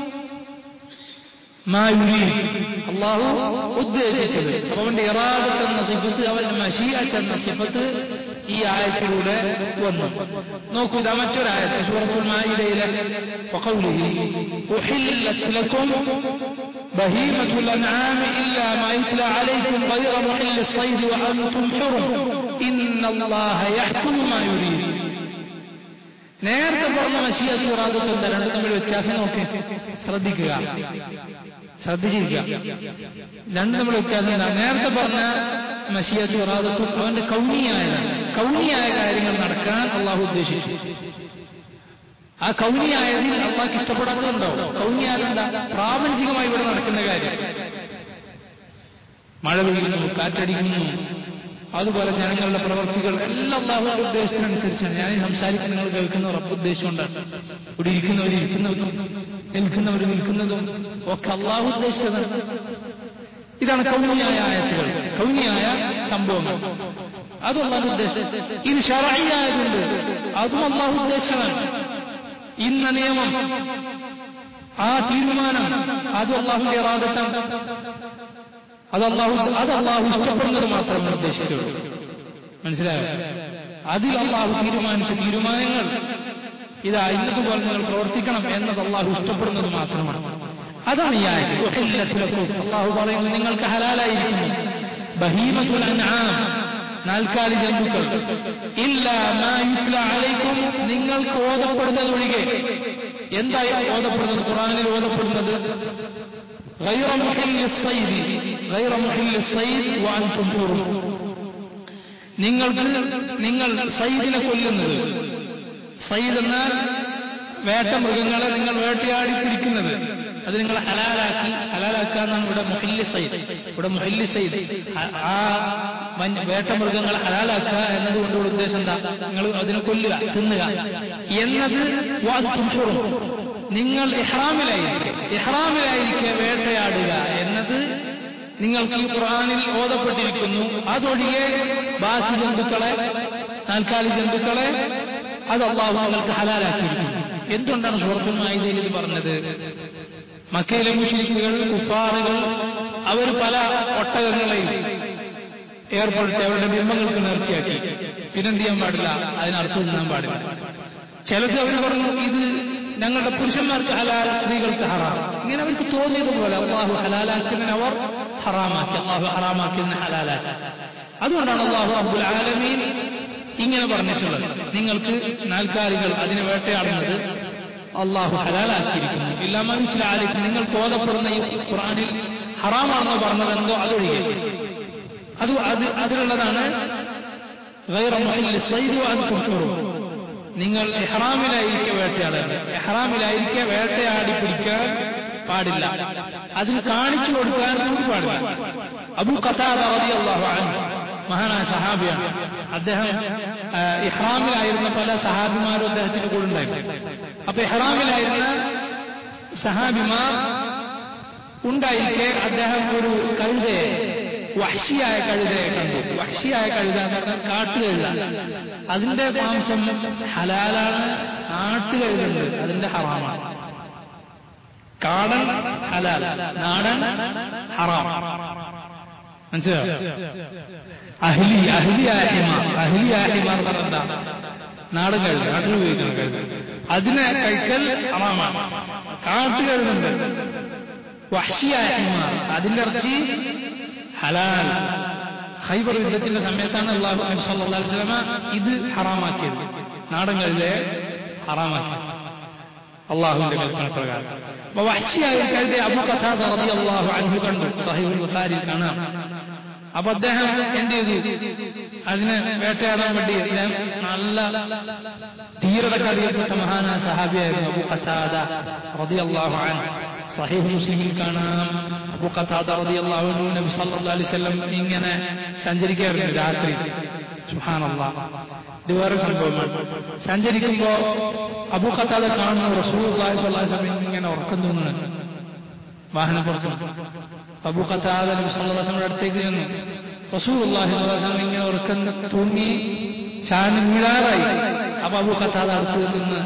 [SPEAKER 1] മാ യുരീദ്, അല്ലാഹു ഉദ്ദേശിച്ചത്. അപ്പോൾ അവന്റെ ഇറാദത്ത് എന്ന സിഫത്ത്, അവന്റെ മശീഅത്ത് എന്ന സിഫത്ത് ഈ ആയത്തിലൂടെ വന്നു. നോക്കൂ, ഇതാ മറ്റൊരായത്ത് സൂറത്തുൽ മാഇദയിലെ വഖൗലിഹി ഉഹില്ലത് ലക്കും ബഹീമത്തുൽ അൻആം ഇല്ലാ മാ യുത്ലാ അലൈക്കും ഗൈറ മുഹില്ലിസ് സ്വൈദ് വഅൻതും ഹുറും ഇന്നല്ലാഹ യഹ്കുമു മാ യുരീദ്. നേരത്തെ പറഞ്ഞ മശീഅത്തും ഇറാദത്തും എന്താ? രണ്ടും തമ്മിൽ വ്യത്യാസം നോക്കി ശ്രദ്ധിക്കുക, ശ്രദ്ധിച്ചിരിക്കുക. രണ്ടും തമ്മിൽ വ്യത്യാസം എന്താണ്? നേരത്തെ പറഞ്ഞ മശീഅത്തും ഇറാദത്തും അവന്റെ കൗനിയായതാണ്. കൗനിയായ കാര്യങ്ങൾ നടക്കാൻ അള്ളാഹു ഉദ്ദേശിച്ചു. ആ കൗനിയായതിൽ അള്ളാഹ്ക്ക് ഇഷ്ടപ്പെടാത്തതുണ്ടോ? കൗനിയായതെന്താ? പ്രാപഞ്ചികമായി ഇവിടെ നടക്കുന്ന കാര്യം. മഴ പെയ്യുന്നു, കാറ്റടിക്കുന്നു, അതുപോലെ ജനങ്ങളുടെ പ്രവർത്തികൾ എല്ലാം അള്ളാഹുവിന്റെ ഉദ്ദേശത്തിനനുസരിച്ചാണ്. ഞാൻ സംസാരിക്കുന്ന നിങ്ങൾ കേൾക്കുന്ന റബ്ബ് ഉദ്ദേശിച്ചുകൊണ്ടാണ്. ഇവിടെ ഇരിക്കുന്നവർ ഇരിക്കുന്നതും നിൽക്കുന്നവർ നിൽക്കുന്നതും ഒക്കെ അള്ളാഹു ഉദ്ദേശിച്ചതാണ്. ഇതാണ് കൗനിയായ ആയത്തുകൾ, കൗനിയായ സംഭവങ്ങൾ. അതും അള്ളാഹു ഉദ്ദേശിച്ചത്. ഇത് ശർഈയായതുണ്ട്, അതും അള്ളാഹു ഉദ്ദേശിച്ചതാണ്. ഇന്ന നിയമം, ആ തീരുമാനം, അതും അള്ളാഹുവിന്റെ ഇറാദത്താണ്. അത് അള്ളാഹു ഇഷ്ടപ്പെടുന്നത് മാത്രമേ ഉദ്ദേശിച്ചുള്ളൂ. മനസ്സിലായോ? അതിൽ അള്ളാഹു തീരുമാനിച്ച തീരുമാനങ്ങൾ ഇതാ ഇന്നതുപോലെ നിങ്ങൾ പ്രവർത്തിക്കണം എന്നത് അള്ളാഹു ഇഷ്ടപ്പെടുന്നത് മാത്രമാണ്. അതാണ് ഈ ആയത്ത്. അള്ളാഹു പറയുന്നു നിങ്ങൾക്ക് ഹലാലായിരിക്കുന്നു ബഹീമത്തുൽ അൻആം, നാൽക്കാലി ജന്തുക്കൾ, ഇല്ലാ മാ യുത്ലാ അലൈക്കും, നിങ്ങൾക്ക് ഓതപ്പെടുന്നതൊഴികെ. എന്തായി ഓതപ്പെടുന്നത്? ഖുർആനിൽ ഓതപ്പെടുന്നത് غير محل الصيد غير محل الصيد وأنتم حرم, നിങ്ങൾ സൈദിനെ കൊല്ലുന്നത്. സൈദ് എന്നാൽ വേട്ടമൃഗങ്ങളെ നിങ്ങൾ വേട്ടയാടി പിടിക്കുന്നത്, അത് നിങ്ങൾ ഹലാലാക്കാന്നാണ് ഇവിടെ മുഹില്ലി സൈദ്. ഇവിടെ മുഹില്ലി സൈദ്, ആ വേട്ടമൃഗങ്ങളെ ഹലാലാക്കുക എന്നതുകൊണ്ട് ഉദ്ദേശം എന്താ? നിങ്ങൾ അതിനെ കൊല്ലുക, തിന്നുക എന്നത്. നിങ്ങൾ ഇഹ്റാമിലായിരിക്കെ വേട്ടയാടുക എന്നത് നിങ്ങൾക്ക് ഈ ഖുർആനിൽ ഓതപ്പെട്ടിരിക്കുന്നു. അതൊഴികെ ബാക്കി ജന്തുക്കളെ, നാൽക്കാലി ജന്തുക്കളെ അത് അല്ലാഹു നിങ്ങൾക്ക് ഹലാലാക്കിയിരിക്കുന്നു. എന്തുകൊണ്ടാണ് സൂറത്തുൽ മാഇദയിൽ ഇത് പറഞ്ഞത്? മക്കയിലെ മുശ്രിക്കുകൾ, കുഫാറുകൾ, അവർ പല ഒട്ടകങ്ങളെയും ഏർപ്പെടുത്തി അവരുടെ ബിംബങ്ങൾക്ക് നേർച്ചയാക്കി. പിന്നെന്ത് ചെയ്യാൻ പാടില്ല? അതിനർത്ഥം തിന്നാൻ പാടില്ല. ചിലത് അവർ പറഞ്ഞു ഇത് ഞങ്ങളുടെ പുരുഷന്മാർക്ക് ഹലാൽ, സ്ത്രീകൾക്ക് ഹറാം. ഇങ്ങനെ അവർക്ക് തോന്നിയതുപോലെ അള്ളാഹു ഹലാലാക്കുന്നതിന് അവർ ഹറാമാക്കി, അള്ളാഹു ഹറാമാക്കുന്നതിന് ഹലാലാക്കി. അതുകൊണ്ടാണ് അള്ളാഹു റബ്ബുൽ ആലമീൻ ഇങ്ങനെ പറഞ്ഞിട്ടുള്ളത്. നിങ്ങൾക്ക് നാൽക്കാലികൾ അതിനെ വേട്ടയാടുന്നത് അള്ളാഹു ഹലാലാക്കിയിരിക്കുന്നു. ഇല്ലാ മാ യുത്ലാ അലൈക്കും, നിങ്ങൾക്ക് ഓതപ്പെടുന്ന ഈ ഖുർആനിൽ ഹറാമാണെന്ന് പറഞ്ഞതെന്തോ അതൊഴികെ. അതിലുള്ളതാണ് ഗൈറ മുഹില്ലിസ് സ്വൈദ് വഅൻതും ഹുറും, നിങ്ങൾ ഇഹ്റാമിലായിരിക്കെ വേട്ടയാടരുത്. ഇഹ്റാമിലായിരിക്കെ വേട്ടയാടി പിടിക്കാൻ പാടില്ല, അതിന് കാണിച്ചു കൊടുക്കാൻ കൂടി പാടില്ല. അബൂ ഖതാദ റളിയല്ലാഹു അൻഹു മഹാനായ സഹാബിയാണ്. അദ്ദേഹം ഇഹ്റാമിലായിരുന്ന പല സഹാബിമാരും അദ്ദേഹത്തിന്റെ കൂടെ ഉണ്ടായിരുന്നു. അപ്പൊ ഇഹ്റാമിലായിരുന്ന സഹാബിമാർ ഉണ്ടായിരിക്കെ അദ്ദേഹം ഒരു കഴുതയെ വഹ്ശിയായ കഴുതയെ കണ്ടു. വഹ്ശിയായ കഴുത എന്ന് പറഞ്ഞാൽ കാട്ടുകഴുത. അതിന്റെ മാംസം ഹലാലാണ്, നാട്ടുകഴുതുണ്ട് അതിന്റെ ഹറാമാണ്. കാടൻ ഹലാൽ, നാടൻ ഹറാം. മനസ്സിലായോ? അഹ്ലിയായ ഹിമാർ എന്ന് പറഞ്ഞാൽ എന്താ? നാടൻ കഴുത, നാട്ടിൽ ഉപയോഗിക്കുന്ന കഴുത. അതിനെ കഴിക്കൽ ഹറാമാണ്. കാട്ടുകഴുതുണ്ട് വഹ്ശിയായ ഹിമാർ, അതിന്റെ ഇറച്ചി ഹലാൽ. ഖൈബർ യുദ്ധത്തിന്റെ സമയത്താണ് അല്ലാഹു നബി സല്ലല്ലാഹു അലൈഹി വസല്ലം ഇത് ഹറാമാക്കിയത്, നാടൻ കഴുതയെ ഹറാമാക്കിയത് അള്ളാഹുവിന്റെ കൽപ്പന പ്രകാരം. അപ്പൊ വഹ്ശിയായ കഴുതയെ അബൂ ഖതാദ റളിയല്ലാഹു അൻഹു കണ്ടു. സ്വഹീഹുൽ ബുഖാരിയിൽ കാണാം. അപ്പൊ അദ്ദേഹം എന്ത് ചെയ്തു? അതിനെ വേട്ടയാടാൻ വേണ്ടി നല്ല ധീരതക്ക് അറിയപ്പെട്ട മഹാനായ സഹാബിയായിരുന്നു അബൂ ഖതാദ റളിയല്ലാഹു അൻഹു. സഹീഹ് മുസ്ലിമിൽ കാണാം, അബൂ ഖതാദ റളിയല്ലാഹു അൻഹു നബി സല്ലല്ലാഹു അലൈഹി വസല്ലം ഇങ്ങനെ സഞ്ചരിക്കാറുണ്ട് രാത്രി. സുബ്ഹാനല്ലാഹ്, ഇത് വേറെ സംഭവമാണ്. സഞ്ചരിക്കുമ്പോ അബൂ ഖതാദ കാണുന്നു റസൂലുള്ളാഹി സ്വല്ലല്ലാഹു അലൈഹി വസല്ലം ഇങ്ങനെ ഉറക്കം തൂങ്ങുന്നു വാഹനപ്പുറത്ത്. അബൂ ഖതാദ നബി സല്ലല്ലാഹു അലൈഹി വസല്ലം അടുത്തേക്ക് ചെന്നു. റസൂലുള്ളാഹി സ്വല്ലല്ലാഹു അലൈഹി വസല്ലം ഇങ്ങനെ ഉറക്കം തൂങ്ങി വീഴാറായി. അപ്പൊ അബൂ ഖതാദ അടുത്ത് നിന്ന്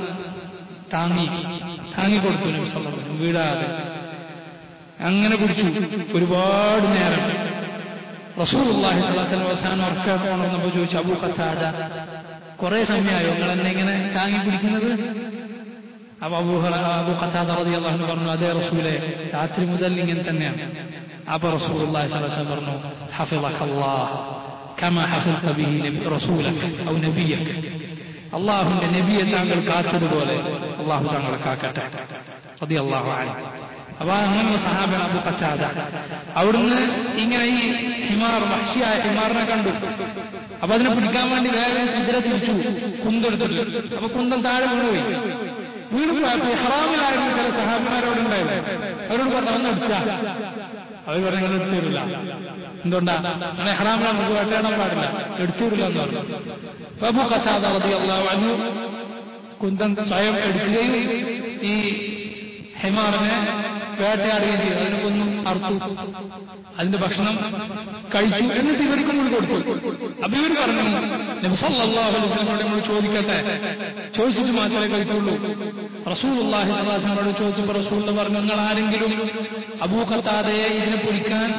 [SPEAKER 1] താങ്ങിക്കൊടുത്തു നബി സല്ലല്ലാഹു അലൈഹി വസല്ലം, വീഴാതെ അങ്ങനെ പിടിച്ചു ഒരുപാട് നേരം. റസൂലുള്ളാഹി സ്വല്ലല്ലാഹു അലൈഹി വസല്ലം അവസാനം ഉറക്കം ഉണർന്നപ്പോൾ ചോദിച്ചു, അബൂ ഖതാദ കുറെ സമയമായോ നിങ്ങൾ എന്നെ ഇങ്ങനെ താങ്ങി പിടിക്കുന്നത്? അപ്പൊ അബൂ ഖതാദ റളിയല്ലാഹു അൻഹു പറഞ്ഞു, അതേ റസൂലേ, രാത്രി മുതൽ ഇങ്ങനെ തന്നെയാണ്. അപ്പൊ റസൂലുള്ളാഹി സ്വല്ലല്ലാഹു അലൈഹി വസല്ലം പറഞ്ഞു, ഹഫിളകല്ലാഹ് കമാ ഹഫിൾത ബിഹി റസൂലക ഔ നബിയക, അല്ലാഹുവിന്റെ നബിയെ താങ്കൾ കാത്തതുപോലെ അല്ലാഹു താങ്കളെ കാക്കട്ടെ റളിയല്ലാഹു അൻഹു. അപ്പൊ അങ്ങനെയുള്ള സഹാബിയാണ് അബൂ ഖതാദ. അവിടുന്ന് ഇങ്ങനെ ഈ ഹിമാർ, വഹ്ശിയായ ഹിമാറിനെ കണ്ടു. അപ്പൊ അതിനെ പിടിക്കാൻ വേണ്ടി വേഗം കുതിര തിരിച്ചു, കുന്തെടുത്തിട്ട്. അപ്പൊ കുന്തം താഴെ വീണുപോയി. വീണുപോയപ്പോ ഹറാമിലായിരുന്നു ചില സഹാബിമാരോടുണ്ടായിരുന്നു. അവരോട് പറഞ്ഞു ഒന്ന് എടുക്കുക. അവർ പറഞ്ഞു നിങ്ങൾ എടുത്തുതരില്ല. എന്തുകൊണ്ടാ? അങ്ങനെ ഹറാമിലാണ്, നമുക്ക് വേട്ടയാടാൻ പാടില്ല, എടുത്തുതരില്ല എന്ന് പറഞ്ഞു. അബൂ ഖതാദ റളിയല്ലാഹു അൻഹു കുന്തം സ്വയം എടുക്കുകയും ഈ ഹിമാറിനെ വേട്ടയാടുകയും ചെയ്തു. അതിനെ കൊന്നു അറുത്തു, അതിന്റെ ഭക്ഷണം കഴിച്ചു. എന്നിട്ട് ഇവർക്കും കൂടി കൊടുത്തു. അപ്പൊ ഇവർ പറഞ്ഞു, നബി സല്ലല്ലാഹു അലൈഹി വസല്ലമയോട് നമ്മൾ ചോദിക്കട്ടെ, ചോദിച്ചിട്ട് മാത്രമേ കഴിക്കുള്ളൂ. റസൂലുള്ളാഹി സ്വല്ലല്ലാഹു അലൈഹി വസല്ലമയോട് ചോദിച്ചപ്പോൾ റസൂൽ പറഞ്ഞു, നിങ്ങൾ ആരെങ്കിലും അബൂ ഖതാദയെ ഇതിനെ പൊരിക്കാൻ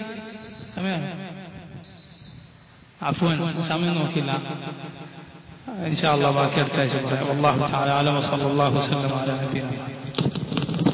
[SPEAKER 1] സമയം നോക്കില്ല. ഇൻഷാ അല്ലാഹ് ബാക്കി അടുത്ത ആഴ്ച പറയാം. വല്ലാഹു തആല അലം വസല്ലല്ലാഹു അലൈഹി വസല്ലം.